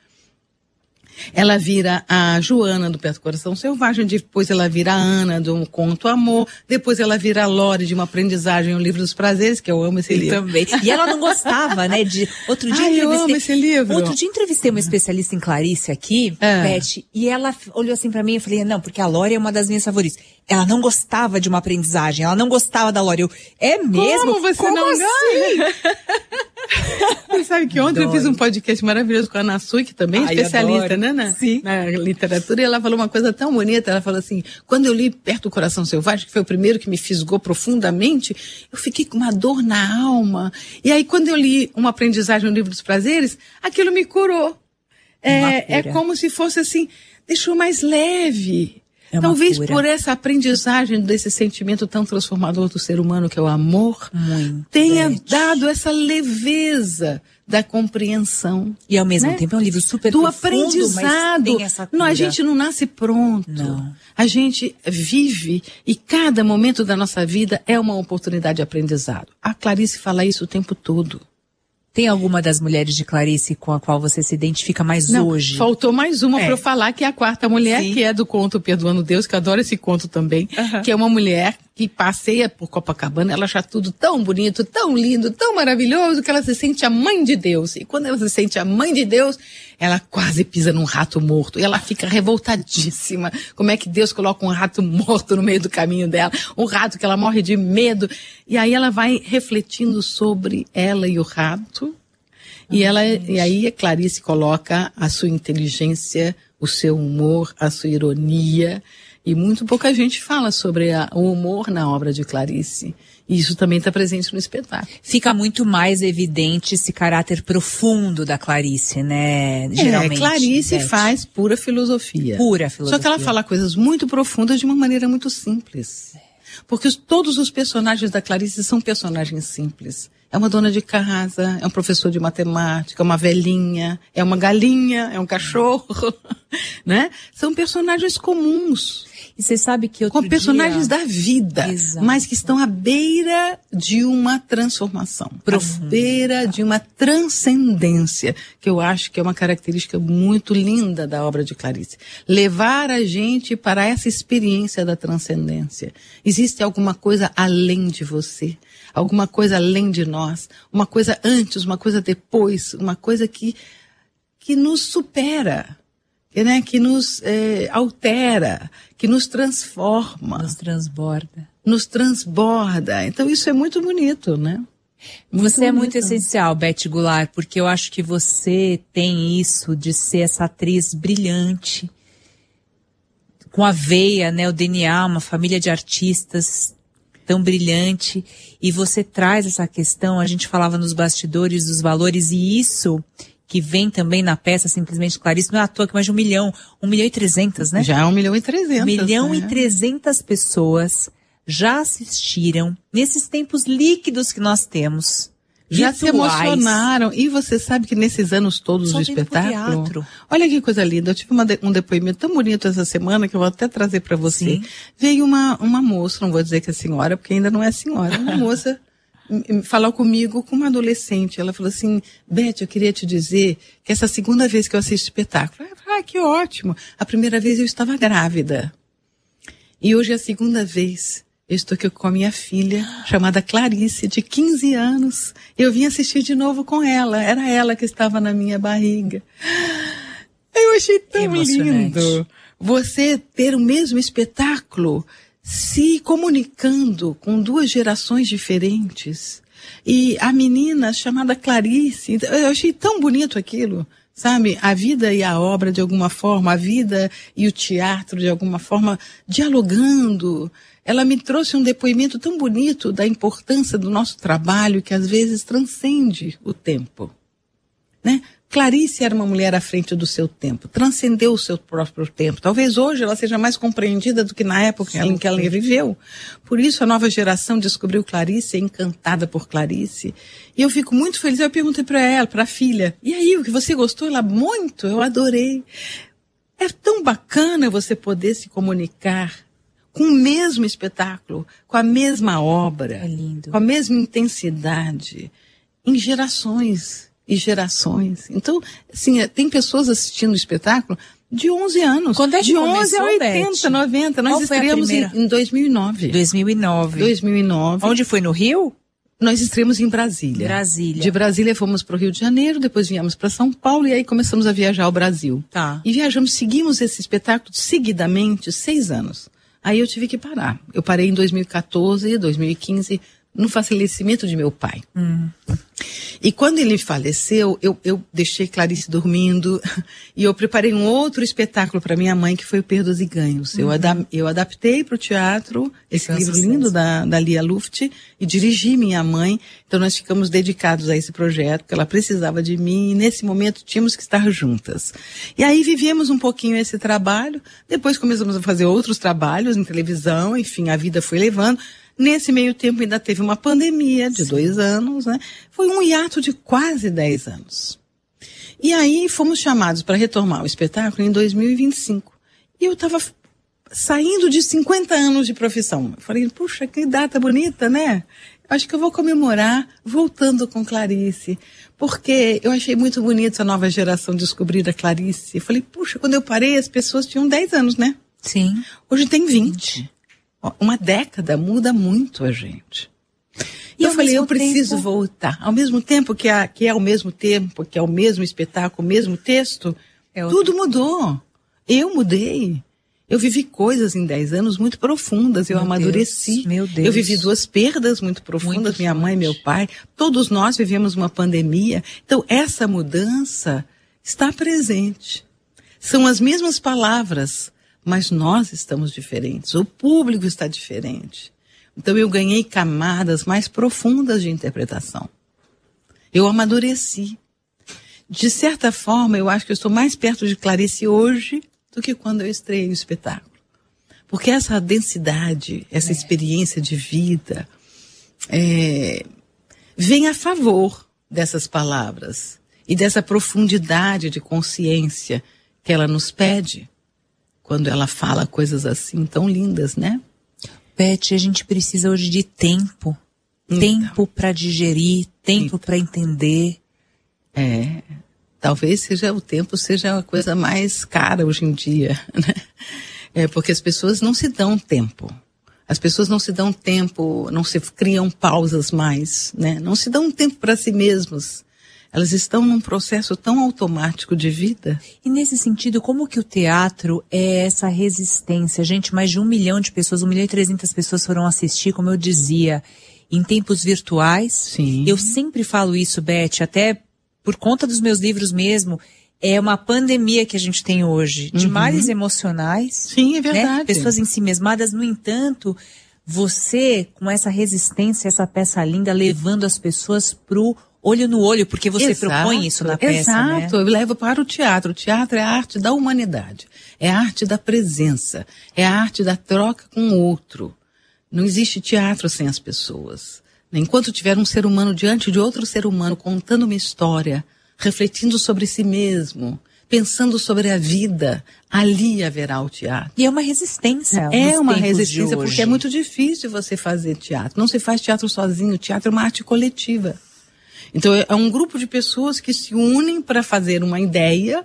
[SPEAKER 9] Ela vira a Joana do Perto do Coração Selvagem, depois ela vira a Ana do Conto Amor, depois ela vira a Lore de Uma Aprendizagem, o Livro dos Prazeres, que eu amo esse
[SPEAKER 8] eu
[SPEAKER 9] livro.
[SPEAKER 8] Também. E ela não gostava, né, de... Outro dia
[SPEAKER 9] Ai,
[SPEAKER 8] entrevistei...
[SPEAKER 9] eu amo esse livro.
[SPEAKER 8] Outro dia entrevistei uma especialista em Clarice aqui,
[SPEAKER 9] é.
[SPEAKER 8] Beth, e ela olhou assim pra mim e falei, não, porque a Lore é uma das minhas favoritas. Ela não gostava de Uma Aprendizagem, ela não gostava da Lore. Eu, é mesmo?
[SPEAKER 9] Como você
[SPEAKER 8] Como
[SPEAKER 9] não
[SPEAKER 8] assim?
[SPEAKER 9] Você sabe que ontem Adoro. eu fiz um podcast maravilhoso com a Ana Sui, que também é
[SPEAKER 8] Ai,
[SPEAKER 9] especialista,
[SPEAKER 8] adoro.
[SPEAKER 9] né, na,
[SPEAKER 8] Sim.
[SPEAKER 9] na literatura, e ela falou uma coisa tão bonita, ela falou assim, quando eu li Perto do Coração Selvagem, que foi o primeiro que me fisgou profundamente, eu fiquei com uma dor na alma. E aí, quando eu li Uma Aprendizagem no Livro dos Prazeres, aquilo me curou. É, é como se fosse assim, deixou mais leve. É Talvez cura. Por essa aprendizagem desse sentimento tão transformador do ser humano que é o amor,
[SPEAKER 8] Muito
[SPEAKER 9] tenha
[SPEAKER 8] bem.
[SPEAKER 9] dado essa leveza da compreensão.
[SPEAKER 8] E ao mesmo
[SPEAKER 9] né?
[SPEAKER 8] tempo é um livro super
[SPEAKER 9] do
[SPEAKER 8] profundo,
[SPEAKER 9] aprendizado.
[SPEAKER 8] Mas tem essa cura.
[SPEAKER 9] Não, a gente não nasce pronto.
[SPEAKER 8] Não.
[SPEAKER 9] A gente vive e cada momento da nossa vida é uma oportunidade de aprendizado. A Clarice fala isso o tempo todo.
[SPEAKER 8] Tem alguma das mulheres de Clarice com a qual você se identifica mais
[SPEAKER 9] Não,
[SPEAKER 8] hoje?
[SPEAKER 9] Faltou mais uma
[SPEAKER 8] é.
[SPEAKER 9] para eu falar, que é a quarta mulher,
[SPEAKER 8] Sim.
[SPEAKER 9] que é do conto Perdoando Deus, que eu adoro esse conto também, uhum. que é uma mulher que passeia por Copacabana, ela acha tudo tão bonito, tão lindo, tão maravilhoso, que ela se sente a mãe de Deus. E quando ela se sente a mãe de Deus, ela quase pisa num rato morto. E ela fica revoltadíssima. Como é que Deus coloca um rato morto no meio do caminho dela? Um rato que ela morre de medo. E aí ela vai refletindo sobre ela e o rato. E, ela, e aí a Clarice coloca a sua inteligência, o seu humor, a sua ironia. E muito pouca gente fala sobre a, o humor na obra de Clarice. E isso também está presente no espetáculo.
[SPEAKER 8] Fica muito mais evidente esse caráter profundo da Clarice, né? Geralmente.
[SPEAKER 9] É, Clarice
[SPEAKER 8] Beth.
[SPEAKER 9] faz pura filosofia.
[SPEAKER 8] Pura filosofia.
[SPEAKER 9] Só que ela fala coisas muito profundas de uma maneira muito simples. Porque os, todos os personagens da Clarice são personagens simples. É uma dona de casa, é um professor de matemática, é uma velhinha, é uma galinha, é um cachorro, né? São personagens comuns.
[SPEAKER 8] E você sabe que outro
[SPEAKER 9] com personagens
[SPEAKER 8] dia...
[SPEAKER 9] da vida,
[SPEAKER 8] Exato.
[SPEAKER 9] Mas que estão à beira de uma transformação,
[SPEAKER 8] Profunda.
[SPEAKER 9] À beira de uma transcendência, que eu acho que é uma característica muito linda da obra de Clarice. Levar a gente para essa experiência da transcendência. Existe alguma coisa além de você, alguma coisa além de nós, uma coisa antes, uma coisa depois, uma coisa que, que nos supera. Que, né, que nos é, altera, que nos transforma.
[SPEAKER 8] Nos transborda.
[SPEAKER 9] Nos transborda. Então isso é muito bonito, né?
[SPEAKER 8] Muito você bonito. É muito essencial, Beth Goulart, porque eu acho que você tem isso de ser essa atriz brilhante, com a veia, né, o D N A, uma família de artistas tão brilhante, e você traz essa questão, a gente falava nos bastidores dos valores, e isso... que vem também na peça, simplesmente Clarice, não é à toa que mais de um milhão, um milhão e trezentas, né?
[SPEAKER 9] Já é um milhão e trezentas.
[SPEAKER 8] Um milhão
[SPEAKER 9] né?
[SPEAKER 8] e trezentas pessoas já assistiram nesses tempos líquidos que nós temos.
[SPEAKER 9] Já
[SPEAKER 8] virtuais,
[SPEAKER 9] se emocionaram. E você sabe que nesses anos todos do espetáculo...
[SPEAKER 8] Teatro.
[SPEAKER 9] Olha que coisa linda. Eu tive uma de, um depoimento tão bonito essa semana que eu vou até trazer para você.
[SPEAKER 8] Sim.
[SPEAKER 9] Veio uma, uma moça, não vou dizer que é senhora, porque ainda não é senhora, uma moça... falou comigo com uma adolescente. Ela falou assim, Beth, eu queria te dizer que essa segunda vez que eu assisto espetáculo, ah, que ótimo. A primeira vez eu estava grávida. E hoje é a segunda vez. Eu estou aqui com a minha filha, chamada Clarice, de quinze anos. Eu vim assistir de novo com ela. Era ela que estava na minha barriga. Eu achei tão lindo você ter o mesmo espetáculo se comunicando com duas gerações diferentes. E a menina chamada Clarice, eu achei tão bonito aquilo, sabe? A vida e a obra de alguma forma, a vida e o teatro de alguma forma, dialogando. Ela me trouxe um depoimento tão bonito da importância do nosso trabalho que às vezes transcende o tempo, né? Clarice era uma mulher à frente do seu tempo, transcendeu o seu próprio tempo. Talvez hoje ela seja mais compreendida do que na época em que ela viveu. Por isso a nova geração descobriu Clarice, é encantada por Clarice. E eu fico muito feliz. Eu perguntei para ela, para a filha, e aí, o que você gostou? Ela, muito, eu adorei. É tão bacana você poder se comunicar com o mesmo espetáculo, com a mesma obra,
[SPEAKER 8] é lindo,
[SPEAKER 9] com a mesma intensidade, em gerações e gerações. Então, assim, tem pessoas assistindo o espetáculo de onze anos.
[SPEAKER 8] Quando é que
[SPEAKER 9] de
[SPEAKER 8] começou,
[SPEAKER 9] onze a oitenta,
[SPEAKER 8] Beth?
[SPEAKER 9] noventa. Nós
[SPEAKER 8] Qual foi a
[SPEAKER 9] estreamos em,
[SPEAKER 8] primeira?
[SPEAKER 9] em dois mil e nove.
[SPEAKER 8] dois mil e nove.
[SPEAKER 9] dois mil e nove.
[SPEAKER 8] Onde foi? No Rio?
[SPEAKER 9] Nós estreamos em Brasília.
[SPEAKER 8] Brasília.
[SPEAKER 9] De Brasília fomos para o Rio de Janeiro, depois viemos para São Paulo e aí começamos a viajar ao Brasil.
[SPEAKER 8] Tá.
[SPEAKER 9] E viajamos, seguimos esse espetáculo seguidamente, seis anos. Aí eu tive que parar. Eu parei em dois mil e quatorze, dois mil e quinze, no falecimento de meu pai.
[SPEAKER 8] Hum.
[SPEAKER 9] E quando ele faleceu, eu, eu deixei Clarice dormindo e eu preparei um outro espetáculo para minha mãe, que foi o Perdas e Ganhos. Uhum. Eu, ada eu adaptei para o teatro esse livro lindo da, da Lia Luft e dirigi minha mãe. Então nós ficamos dedicados a esse projeto, porque ela precisava de mim e nesse momento tínhamos que estar juntas. E aí vivemos um pouquinho esse trabalho, depois começamos a fazer outros trabalhos em televisão, enfim, a vida foi levando. Nesse meio tempo ainda teve uma pandemia de Sim. dois anos, né? Foi um hiato de quase dez anos. E aí fomos chamados para retomar o espetáculo em dois mil e vinte e cinco. E eu estava saindo de cinquenta anos de profissão. Eu falei, puxa, que data bonita, né? Acho que eu vou comemorar voltando com Clarice. Porque eu achei muito bonito a nova geração descobrir a Clarice. Eu falei, puxa, quando eu parei as pessoas tinham dez anos, né?
[SPEAKER 8] Sim.
[SPEAKER 9] Hoje tem vinte. Uma década muda muito a gente. E eu falei, eu preciso tempo... voltar. Ao mesmo tempo que, a, que é ao mesmo tempo, que é o mesmo espetáculo, o mesmo texto, é tudo mudou. Eu mudei. Eu vivi coisas em dez anos muito profundas, eu meu amadureci.
[SPEAKER 8] Deus, meu Deus.
[SPEAKER 9] Eu vivi duas perdas muito profundas, muito minha forte. Mãe e meu pai. Todos nós vivemos uma pandemia. Então, essa mudança está presente. São as mesmas palavras, mas nós estamos diferentes, o público está diferente. Então eu ganhei camadas mais profundas de interpretação. Eu amadureci. De certa forma, eu acho que eu estou mais perto de Clarice hoje do que quando eu estreiei o espetáculo. Porque essa densidade, essa é. experiência de vida, é, vem a favor dessas palavras e dessa profundidade de consciência que ela nos pede. Quando ela fala coisas assim tão lindas, né?
[SPEAKER 8] Beth, a gente precisa hoje de tempo. Então, tempo para digerir, tempo então. para entender.
[SPEAKER 9] É, talvez seja o tempo seja a coisa mais cara hoje em dia, né? É porque as pessoas não se dão tempo. As pessoas não se dão tempo, não se criam pausas mais, né? Não se dão tempo para si mesmos. Elas estão num processo tão automático de vida.
[SPEAKER 8] E nesse sentido, como que o teatro é essa resistência? Gente, mais de um milhão de pessoas, um milhão e trezentas pessoas foram assistir, como eu dizia, em tempos virtuais.
[SPEAKER 9] Sim.
[SPEAKER 8] Eu sempre falo isso, Beth, até por conta dos meus livros mesmo. É uma pandemia que a gente tem hoje, de uhum. males emocionais.
[SPEAKER 9] Sim, é verdade.
[SPEAKER 8] Né? Pessoas ensimesmadas, no entanto, você, com essa resistência, essa peça linda, levando as pessoas pro olho no olho, porque você exato, propõe isso na peça,
[SPEAKER 9] exato.
[SPEAKER 8] né?
[SPEAKER 9] Exato, eu levo para o teatro. O teatro é a arte da humanidade, é a arte da presença, é a arte da troca com o outro. Não existe teatro sem as pessoas. Enquanto tiver um ser humano diante de outro ser humano, contando uma história, refletindo sobre si mesmo, pensando sobre a vida, ali haverá o teatro.
[SPEAKER 8] E é uma resistência.
[SPEAKER 9] É uma resistência, porque é muito difícil você fazer teatro. Não se faz teatro sozinho, o teatro é uma arte coletiva. Então é um grupo de pessoas que se unem para fazer uma ideia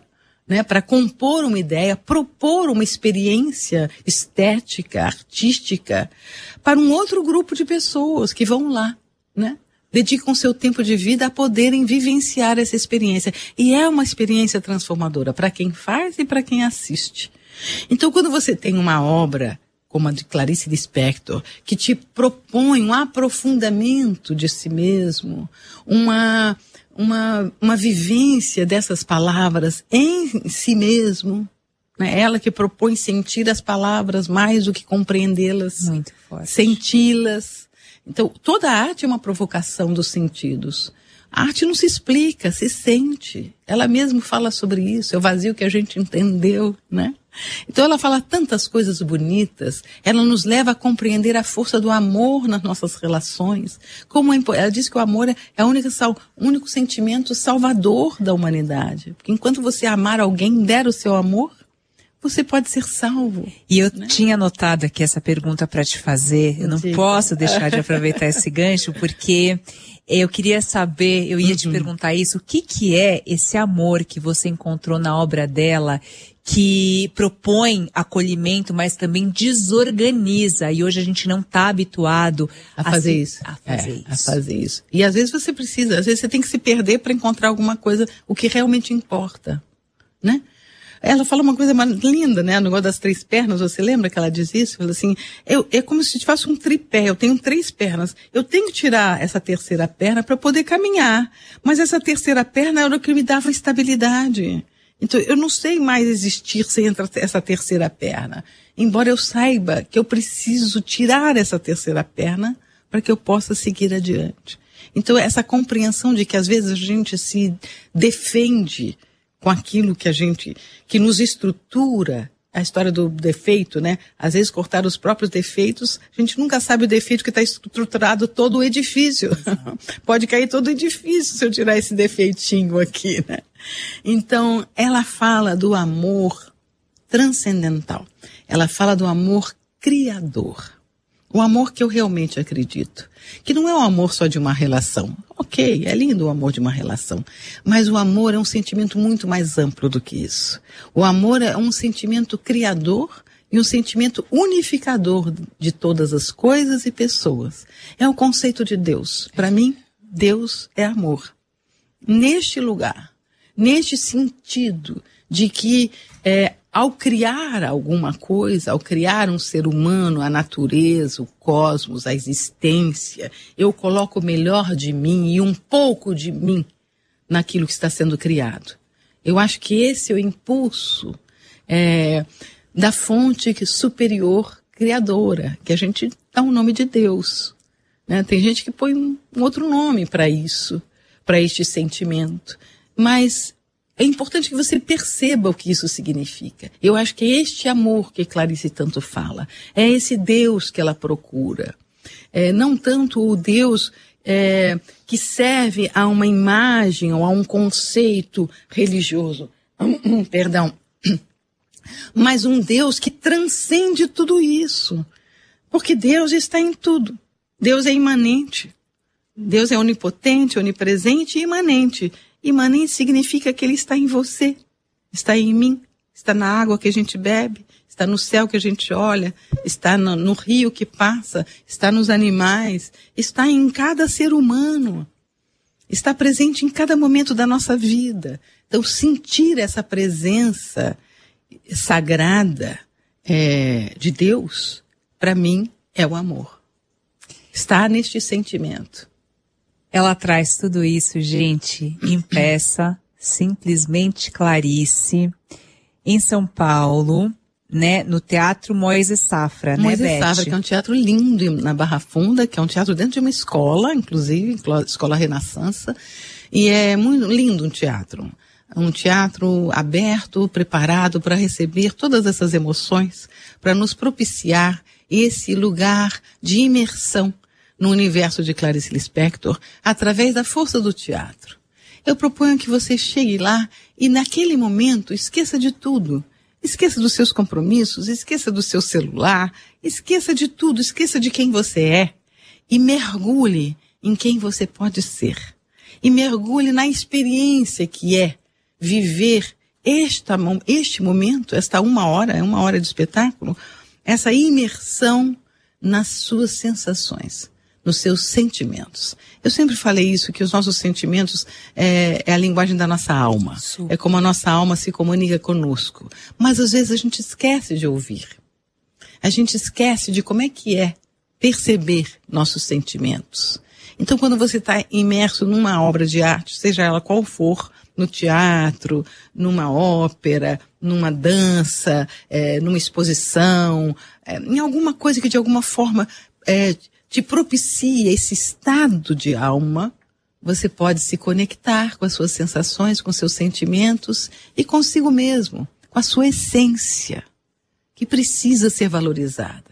[SPEAKER 9] né, para compor uma ideia, propor uma experiência estética, artística, para um outro grupo de pessoas que vão lá, né? Dedicam seu tempo de vida a poderem vivenciar essa experiência. E é uma experiência transformadora para quem faz e para quem assiste. Então, quando você tem uma obra como a de Clarice Lispector, que te propõe um aprofundamento de si mesmo, uma... Uma, uma vivência dessas palavras em si mesmo, né? Ela que propõe sentir as palavras mais do que compreendê-las.
[SPEAKER 8] Muito forte.
[SPEAKER 9] Senti-las. Então, toda a arte é uma provocação dos sentidos. A arte não se explica, se sente. Ela mesma fala sobre isso, é o vazio que a gente entendeu, né? Então ela fala tantas coisas bonitas, ela nos leva a compreender a força do amor nas nossas relações. Como é, ela diz que o amor é, é a única sal, o único sentimento salvador da humanidade. Porque enquanto você amar alguém, der o seu amor, você pode ser salvo.
[SPEAKER 8] E eu
[SPEAKER 9] né?
[SPEAKER 8] tinha anotado aqui essa pergunta para te fazer, eu não
[SPEAKER 9] Sim.
[SPEAKER 8] posso deixar de aproveitar esse gancho, porque eu queria saber, eu ia uhum. te perguntar isso, o que que é esse amor que você encontrou na obra dela, que propõe acolhimento, mas também desorganiza, e hoje a gente não está habituado
[SPEAKER 9] a fazer
[SPEAKER 8] se,
[SPEAKER 9] isso.
[SPEAKER 8] A fazer,
[SPEAKER 9] é,
[SPEAKER 8] isso.
[SPEAKER 9] a fazer isso. E às vezes você precisa, às vezes você tem que se perder para encontrar alguma coisa, o que realmente importa, né? Ela fala uma coisa linda, né? O negócio das três pernas, você lembra que ela diz isso? Fala assim, eu, é como se tivesse um tripé, eu tenho três pernas, eu tenho que tirar essa terceira perna para poder caminhar, mas essa terceira perna era o que me dava estabilidade. Então, eu não sei mais existir sem essa terceira perna, embora eu saiba que eu preciso tirar essa terceira perna para que eu possa seguir adiante. Então, essa compreensão de que às vezes a gente se defende com aquilo que a gente, que nos estrutura, a história do defeito, né? Às vezes cortar os próprios defeitos, a gente nunca sabe o defeito que está estruturado todo o edifício. Pode cair todo o edifício se eu tirar esse defeitinho aqui, né? Então, ela fala do amor transcendental. Ela fala do amor criador. O amor que eu realmente acredito. Que não é o amor só de uma relação. Ok, é lindo o amor de uma relação. Mas o amor é um sentimento muito mais amplo do que isso. O amor é um sentimento criador e um sentimento unificador de todas as coisas e pessoas. É o conceito de Deus. Para mim, Deus é amor. Neste lugar, neste sentido de que é, ao criar alguma coisa, ao criar um ser humano, a natureza, o cosmos, a existência, eu coloco o melhor de mim e um pouco de mim naquilo que está sendo criado. Eu acho que esse é o impulso é, da fonte superior criadora, que a gente dá o nome de Deus, né? Tem gente que põe um, um outro nome para isso, para este sentimento, mas é importante que você perceba o que isso significa. Eu acho que é este amor que Clarice tanto fala. É esse Deus que ela procura. É, não tanto o Deus é, que serve a uma imagem ou a um conceito religioso. Perdão. Mas um Deus que transcende tudo isso. Porque Deus está em tudo. Deus é imanente. Deus é onipotente, onipresente e imanente. Imanente significa que ele está em você, está em mim, está na água que a gente bebe, está no céu que a gente olha, está no, no rio que passa, está nos animais, está em cada ser humano, está presente em cada momento da nossa vida. Então, sentir essa presença sagrada é, de Deus, para mim, é o amor. Está neste sentimento.
[SPEAKER 8] Ela traz tudo isso, gente, em peça, simplesmente Clarice, em São Paulo, né, no Teatro Moisés Safra,
[SPEAKER 9] Moisés
[SPEAKER 8] né, Beth?
[SPEAKER 9] Safra, que é um teatro lindo na Barra Funda, que é um teatro dentro de uma escola, inclusive, Escola Renascença, e é muito lindo um teatro. Um teatro aberto, preparado para receber todas essas emoções, para nos propiciar esse lugar de imersão no universo de Clarice Lispector, através da força do teatro. Eu proponho que você chegue lá e, naquele momento, esqueça de tudo. Esqueça dos seus compromissos, esqueça do seu celular, esqueça de tudo, esqueça de quem você é e mergulhe em quem você pode ser. E mergulhe na experiência que é viver esta, este momento, esta uma hora, é uma hora de espetáculo, essa imersão nas suas sensações, nos seus sentimentos. Eu sempre falei isso, que os nossos sentimentos é, é a linguagem da nossa alma. Super. É como a nossa alma se comunica conosco. Mas às vezes a gente esquece de ouvir. A gente esquece de como é que é perceber nossos sentimentos. Então, quando você está imerso numa obra de arte, seja ela qual for, no teatro, numa ópera, numa dança, é, numa exposição, é, em alguma coisa que de alguma forma é, te propicia esse estado de alma, você pode se conectar com as suas sensações, com seus sentimentos e consigo mesmo, com a sua essência, que precisa ser valorizada.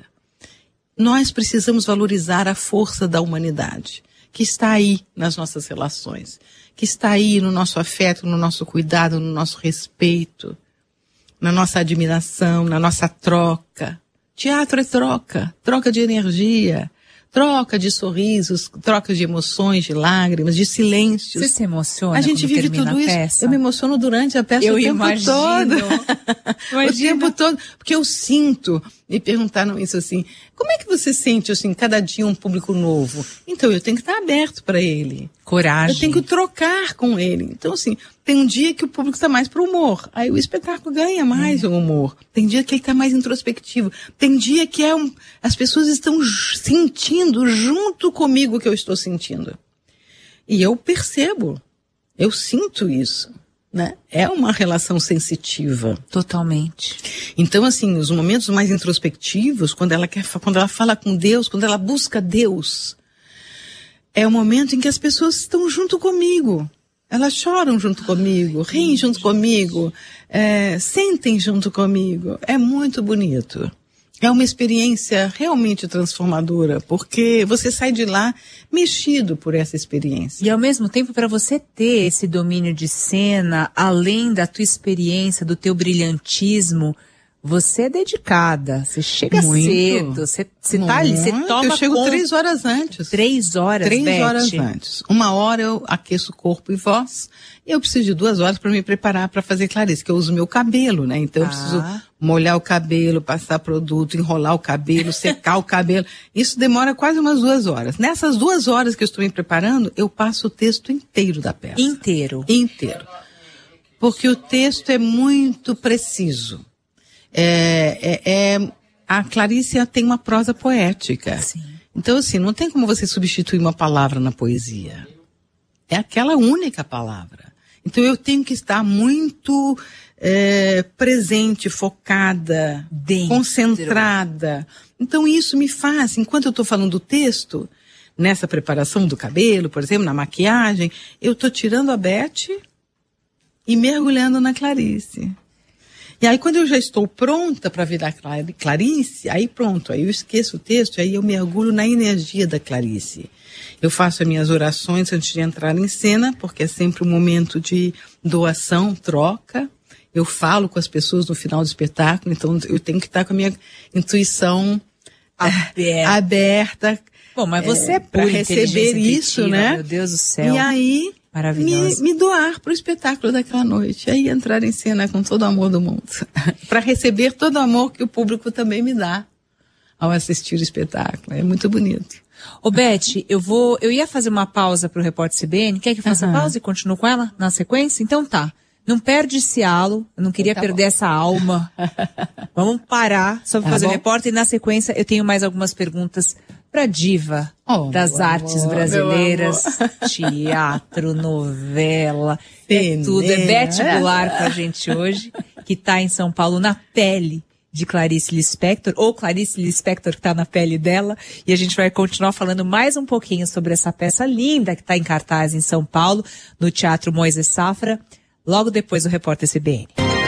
[SPEAKER 9] Nós precisamos valorizar a força da humanidade, que está aí nas nossas relações, que está aí no nosso afeto, no nosso cuidado, no nosso respeito, na nossa admiração, na nossa troca. Teatro é troca, troca de energia, troca de sorrisos, troca de emoções, de lágrimas, de silêncios.
[SPEAKER 8] Você se emociona?
[SPEAKER 9] A gente vive tudo isso.
[SPEAKER 8] Peça?
[SPEAKER 9] Eu me emociono durante a peça
[SPEAKER 8] eu
[SPEAKER 9] o tempo
[SPEAKER 8] imagino.
[SPEAKER 9] todo.
[SPEAKER 8] Imagino.
[SPEAKER 9] O tempo todo. Porque eu sinto, me perguntaram isso assim, como é que você sente, assim, cada dia um público novo? Então, eu tenho que estar aberto para ele.
[SPEAKER 8] Coragem.
[SPEAKER 9] Eu tenho que trocar com ele. Então, assim, tem um dia que o público está mais para o humor. Aí o espetáculo ganha mais é. o humor. Tem dia que ele está mais introspectivo. Tem dia que é um, as pessoas estão sentindo junto comigo o que eu estou sentindo. E eu percebo. Eu sinto isso. Né? É uma relação sensitiva.
[SPEAKER 8] Totalmente.
[SPEAKER 9] Então, assim, os momentos mais introspectivos, quando ela quer, quando ela fala com Deus, quando ela busca Deus, é o momento em que as pessoas estão junto comigo. Elas choram junto comigo, riem junto comigo, é, sentem junto comigo. É muito bonito. É uma experiência realmente transformadora, porque você sai de lá mexido por essa experiência.
[SPEAKER 8] E ao mesmo tempo, para você ter esse domínio de cena, além da tua experiência, do teu brilhantismo, você é dedicada, você chega muito cedo, você, você tá ali, você toma
[SPEAKER 9] Eu chego
[SPEAKER 8] conta.
[SPEAKER 9] três horas antes.
[SPEAKER 8] Três horas,
[SPEAKER 9] Três
[SPEAKER 8] Beth?
[SPEAKER 9] horas antes. Uma hora eu aqueço corpo e voz, e eu preciso de duas horas para me preparar para fazer Clarice, que eu uso meu cabelo, né? Então ah. eu preciso molhar o cabelo, passar produto, enrolar o cabelo, secar o cabelo. Isso demora quase umas duas horas. Nessas duas horas que eu estou me preparando, eu passo o texto inteiro da peça.
[SPEAKER 8] Inteiro?
[SPEAKER 9] Inteiro. Porque o texto é muito preciso. É, é, é, a Clarice tem uma prosa poética.
[SPEAKER 8] Sim.
[SPEAKER 9] Então, assim, não tem como você substituir uma palavra na poesia. É aquela única palavra. Então, eu tenho que estar muito é, presente, focada,
[SPEAKER 8] Dentro.
[SPEAKER 9] concentrada. Então, isso me faz, enquanto eu estou falando do texto, nessa preparação do cabelo, por exemplo, na maquiagem, eu estou tirando a Beth e mergulhando na Clarice. E aí, quando eu já estou pronta para virar Clarice, aí pronto, aí eu esqueço o texto, aí eu mergulho na energia da Clarice. Eu faço as minhas orações antes de entrar em cena, porque é sempre um momento de doação, troca. Eu falo com as pessoas no final do espetáculo, então eu tenho que estar com a minha intuição
[SPEAKER 8] aberta.
[SPEAKER 9] É, aberta.
[SPEAKER 8] Bom, mas você é, é
[SPEAKER 9] para receber isso, né?
[SPEAKER 8] Meu Deus do céu.
[SPEAKER 9] E aí me, me doar para o espetáculo daquela noite. Aí entrar em cena com todo o amor do mundo. Para receber todo o amor que o público também me dá ao assistir o espetáculo. É muito bonito.
[SPEAKER 8] Ô Beth, eu vou, eu ia fazer uma pausa pro Repórter C B N. Quer que eu faça
[SPEAKER 9] Uhum.
[SPEAKER 8] pausa e continue com ela na sequência? Então tá. Não perde esse halo. Eu não queria
[SPEAKER 9] Tá
[SPEAKER 8] perder
[SPEAKER 9] bom.
[SPEAKER 8] essa alma. Vamos parar só pra
[SPEAKER 9] Tá
[SPEAKER 8] fazer o
[SPEAKER 9] bom.
[SPEAKER 8] repórter e na sequência eu tenho mais algumas perguntas pra diva
[SPEAKER 9] Oh,
[SPEAKER 8] das
[SPEAKER 9] meu
[SPEAKER 8] artes
[SPEAKER 9] amor,
[SPEAKER 8] brasileiras. Teatro, novela, é tudo. É Beth Goulart com a gente hoje, que tá em São Paulo na pele de Clarice Lispector, ou Clarice Lispector que tá na pele dela, e a gente vai continuar falando mais um pouquinho sobre essa peça linda que tá em cartaz em São Paulo, no Teatro Moisés Safra, logo depois do Repórter C B N.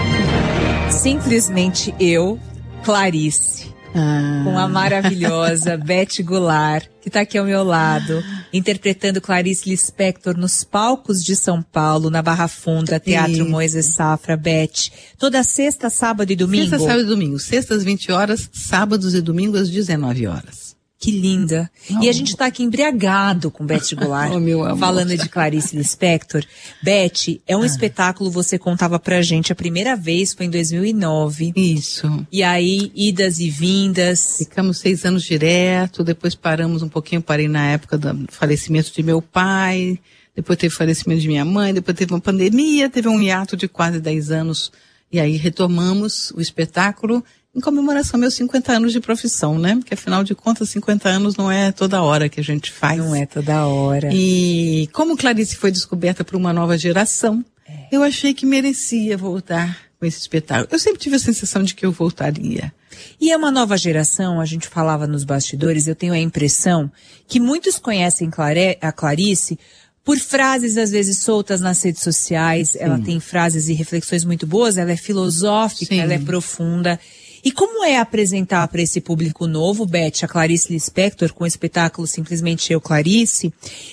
[SPEAKER 8] Simplesmente eu, Clarice,
[SPEAKER 9] Ah.
[SPEAKER 8] com a maravilhosa Beth Goulart, que tá aqui ao meu lado, interpretando Clarice Lispector nos palcos de São Paulo, na Barra Funda, Teatro
[SPEAKER 9] Isso.
[SPEAKER 8] Moisés Safra. Beth, toda sexta, sábado e domingo?
[SPEAKER 9] Sexta, sábado e domingo. Sextas, vinte horas, sábados e domingos, às dezenove horas.
[SPEAKER 8] Que linda.
[SPEAKER 9] Não.
[SPEAKER 8] E a gente está aqui embriagado com Beth Goulart,
[SPEAKER 9] Oh, meu amor.
[SPEAKER 8] falando de Clarice Lispector. Beth, é um
[SPEAKER 9] Ah.
[SPEAKER 8] espetáculo, você contava pra gente, a primeira vez foi em dois mil e nove.
[SPEAKER 9] Isso.
[SPEAKER 8] E aí, idas e vindas.
[SPEAKER 9] Ficamos seis anos direto, depois paramos um pouquinho, parei na época do falecimento de meu pai, depois teve o falecimento de minha mãe, depois teve uma pandemia, teve um hiato de quase dez anos, e aí retomamos o espetáculo em comemoração aos meus cinquenta anos de profissão, né? Porque afinal de contas, cinquenta anos não é toda hora que a gente faz.
[SPEAKER 8] Não é toda hora.
[SPEAKER 9] E como Clarice foi descoberta por uma nova geração,
[SPEAKER 8] É.
[SPEAKER 9] eu achei que merecia voltar com esse espetáculo. Eu sempre tive a sensação de que eu voltaria.
[SPEAKER 8] E é uma nova geração, a gente falava nos bastidores, eu tenho a impressão que muitos conhecem Clare- a Clarice por frases às vezes soltas nas redes sociais. Sim. Ela tem frases e reflexões muito boas, ela é filosófica,
[SPEAKER 9] Sim.
[SPEAKER 8] ela é profunda. E como é apresentar para esse público novo, Beth, a Clarice Lispector, com o espetáculo Simplesmente Eu, Clarice,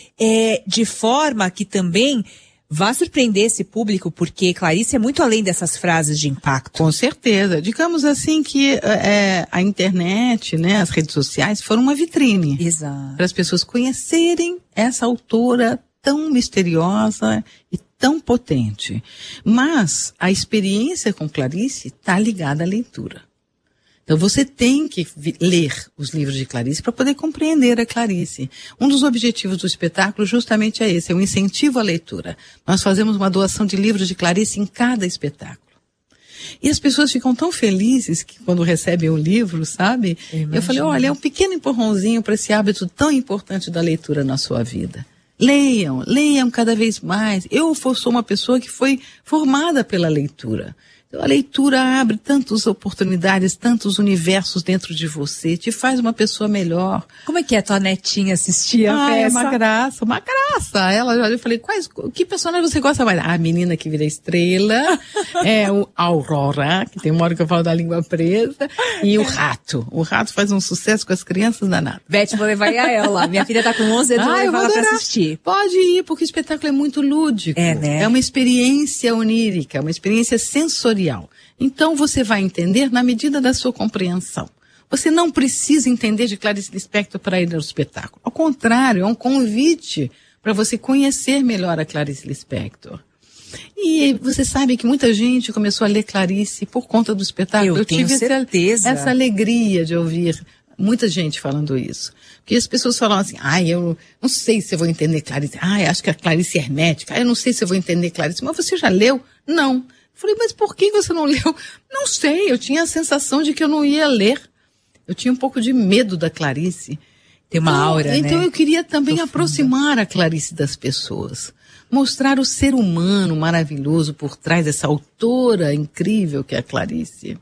[SPEAKER 8] é, de forma que também vá surpreender esse público, porque Clarice é muito além dessas frases de impacto.
[SPEAKER 9] Com certeza. Digamos assim que é, a internet, né, as redes sociais foram uma vitrine.
[SPEAKER 8] Exato.
[SPEAKER 9] Para as pessoas conhecerem essa autora tão misteriosa e tão potente. Mas a experiência com Clarice está ligada à leitura. Então você tem que ler os livros de Clarice para poder compreender a Clarice. Um dos objetivos do espetáculo justamente é esse, é um incentivo à leitura. Nós fazemos uma doação de livros de Clarice em cada espetáculo. E as pessoas ficam tão felizes que quando recebem o livro, sabe? Eu, eu falei, olha, é um pequeno empurrãozinho para esse hábito tão importante da leitura na sua vida. Leiam, leiam cada vez mais. Eu sou uma pessoa que foi formada pela leitura. A leitura abre tantas oportunidades, tantos universos dentro de você, te faz uma pessoa melhor.
[SPEAKER 8] Como é que a tua netinha assistia a
[SPEAKER 9] ah,
[SPEAKER 8] peça?
[SPEAKER 9] É uma graça, uma graça. Ela, eu falei, quais, que personagem você gosta mais? Ah, a menina que vira estrela, é o Aurora, que tem uma hora que eu falo da língua presa, e o rato. O rato faz um sucesso com as crianças danadas.
[SPEAKER 8] Beth, vou levar ela. Minha filha tá com onze anos,
[SPEAKER 9] ah,
[SPEAKER 8] vou levar ela pra assistir.
[SPEAKER 9] Pode ir, porque o espetáculo é muito lúdico.
[SPEAKER 8] É, né?
[SPEAKER 9] É uma experiência onírica, uma experiência sensorial. Então você vai entender na medida da sua compreensão. Você não precisa entender de Clarice Lispector para ir ao espetáculo. Ao contrário, é um convite para você conhecer melhor a Clarice Lispector. E você sabe que muita gente começou a ler Clarice por conta do espetáculo.
[SPEAKER 8] Eu,
[SPEAKER 9] Eu
[SPEAKER 8] tenho
[SPEAKER 9] tive
[SPEAKER 8] certeza.
[SPEAKER 9] Essa, essa alegria de ouvir muita gente falando isso. Porque as pessoas falam assim, ai, ah, eu não sei se eu vou entender Clarice. Ai, ah, acho que a Clarice é hermética. Ah, eu não sei se eu vou entender Clarice. Mas você já leu? Não. Falei, mas por que você não leu? Não sei, eu tinha a sensação de que eu não ia ler. Eu tinha um pouco de medo da Clarice.
[SPEAKER 8] Tem uma
[SPEAKER 9] então,
[SPEAKER 8] aura,
[SPEAKER 9] então
[SPEAKER 8] né?
[SPEAKER 9] eu queria também
[SPEAKER 8] Profunda.
[SPEAKER 9] aproximar a Clarice das pessoas. Mostrar o ser humano maravilhoso por trás dessa autora incrível que é a Clarice.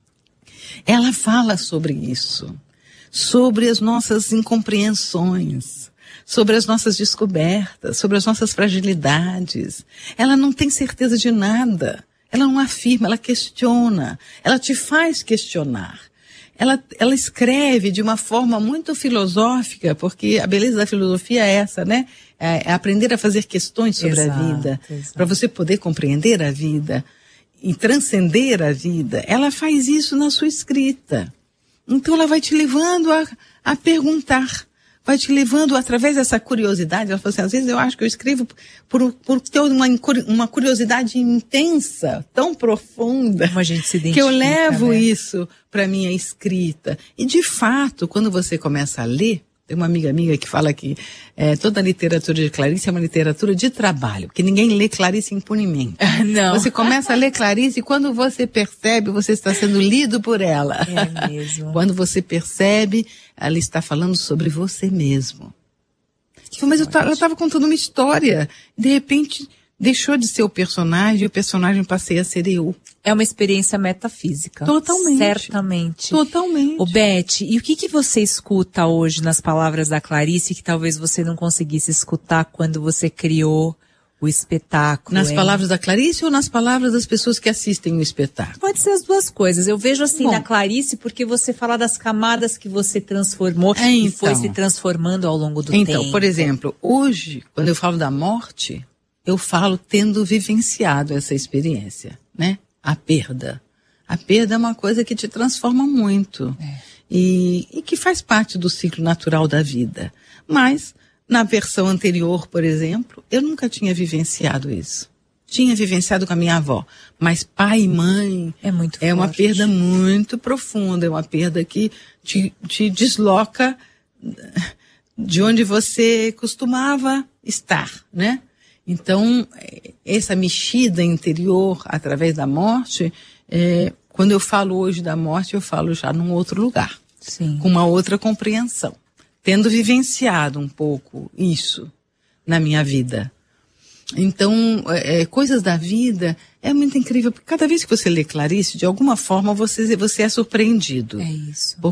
[SPEAKER 9] Ela fala sobre isso. Sobre as nossas incompreensões. Sobre as nossas descobertas, sobre as nossas fragilidades. Ela não tem certeza de nada. Ela não afirma, ela questiona. Ela te faz questionar. Ela, ela escreve de uma forma muito filosófica, porque a beleza da filosofia é essa, né? É, é aprender a fazer questões sobre
[SPEAKER 8] Exato,
[SPEAKER 9] a vida. Para
[SPEAKER 8] exato.
[SPEAKER 9] você poder compreender a vida e transcender a vida. Ela faz isso na sua escrita. Então ela vai te levando a, a perguntar. Vai te levando através dessa curiosidade. Ela fala assim, às vezes eu acho que eu escrevo por, por ter uma, uma curiosidade intensa, tão profunda,
[SPEAKER 8] Como a gente se
[SPEAKER 9] que eu
[SPEAKER 8] identifica,
[SPEAKER 9] levo
[SPEAKER 8] né?
[SPEAKER 9] isso para minha escrita. E de fato, quando você começa a ler, tem uma amiga minha que fala que é, toda a literatura de Clarice é uma literatura de trabalho, porque ninguém lê Clarice impunemente.
[SPEAKER 8] Não.
[SPEAKER 9] Você começa a ler Clarice e quando você percebe, você está sendo lido por ela.
[SPEAKER 8] É mesmo.
[SPEAKER 9] Quando você percebe, ela está falando sobre você mesmo. Que Mas eu estava contando uma história. De repente, deixou de ser o personagem e o personagem passei a ser eu.
[SPEAKER 8] É uma experiência metafísica.
[SPEAKER 9] Totalmente.
[SPEAKER 8] Certamente.
[SPEAKER 9] Totalmente.
[SPEAKER 8] Ô, Beth, e o que, que você escuta hoje nas palavras da Clarice que talvez você não conseguisse escutar quando você criou o espetáculo?
[SPEAKER 9] Nas
[SPEAKER 8] hein?
[SPEAKER 9] palavras da Clarice ou nas palavras das pessoas que assistem o espetáculo?
[SPEAKER 8] Pode ser as duas coisas. Eu vejo assim
[SPEAKER 9] Bom.
[SPEAKER 8] na Clarice porque você fala das camadas que você transformou
[SPEAKER 9] É,
[SPEAKER 8] e foi
[SPEAKER 9] então.
[SPEAKER 8] se transformando ao longo do
[SPEAKER 9] Então,
[SPEAKER 8] tempo.
[SPEAKER 9] por exemplo, hoje, quando eu falo da morte, eu falo tendo vivenciado essa experiência, né? A perda. A A perda é uma coisa que te transforma muito. É. E, e que faz parte do ciclo natural da vida. Mas, na versão anterior, por exemplo, eu nunca tinha vivenciado isso. Tinha vivenciado com a minha avó. Mas pai e mãe
[SPEAKER 8] é, muito
[SPEAKER 9] é uma perda muito profunda. É uma perda que te, te desloca de onde você costumava estar, né? Então, essa mexida interior através da morte, é, quando eu falo hoje da morte, eu falo já num outro lugar.
[SPEAKER 8] Sim.
[SPEAKER 9] Com uma outra compreensão. Tendo vivenciado um pouco isso na minha vida. Então, é, coisas da vida é muito incrível, porque cada vez que você lê Clarice, de alguma forma você, você é surpreendido.
[SPEAKER 8] É isso.
[SPEAKER 9] Porque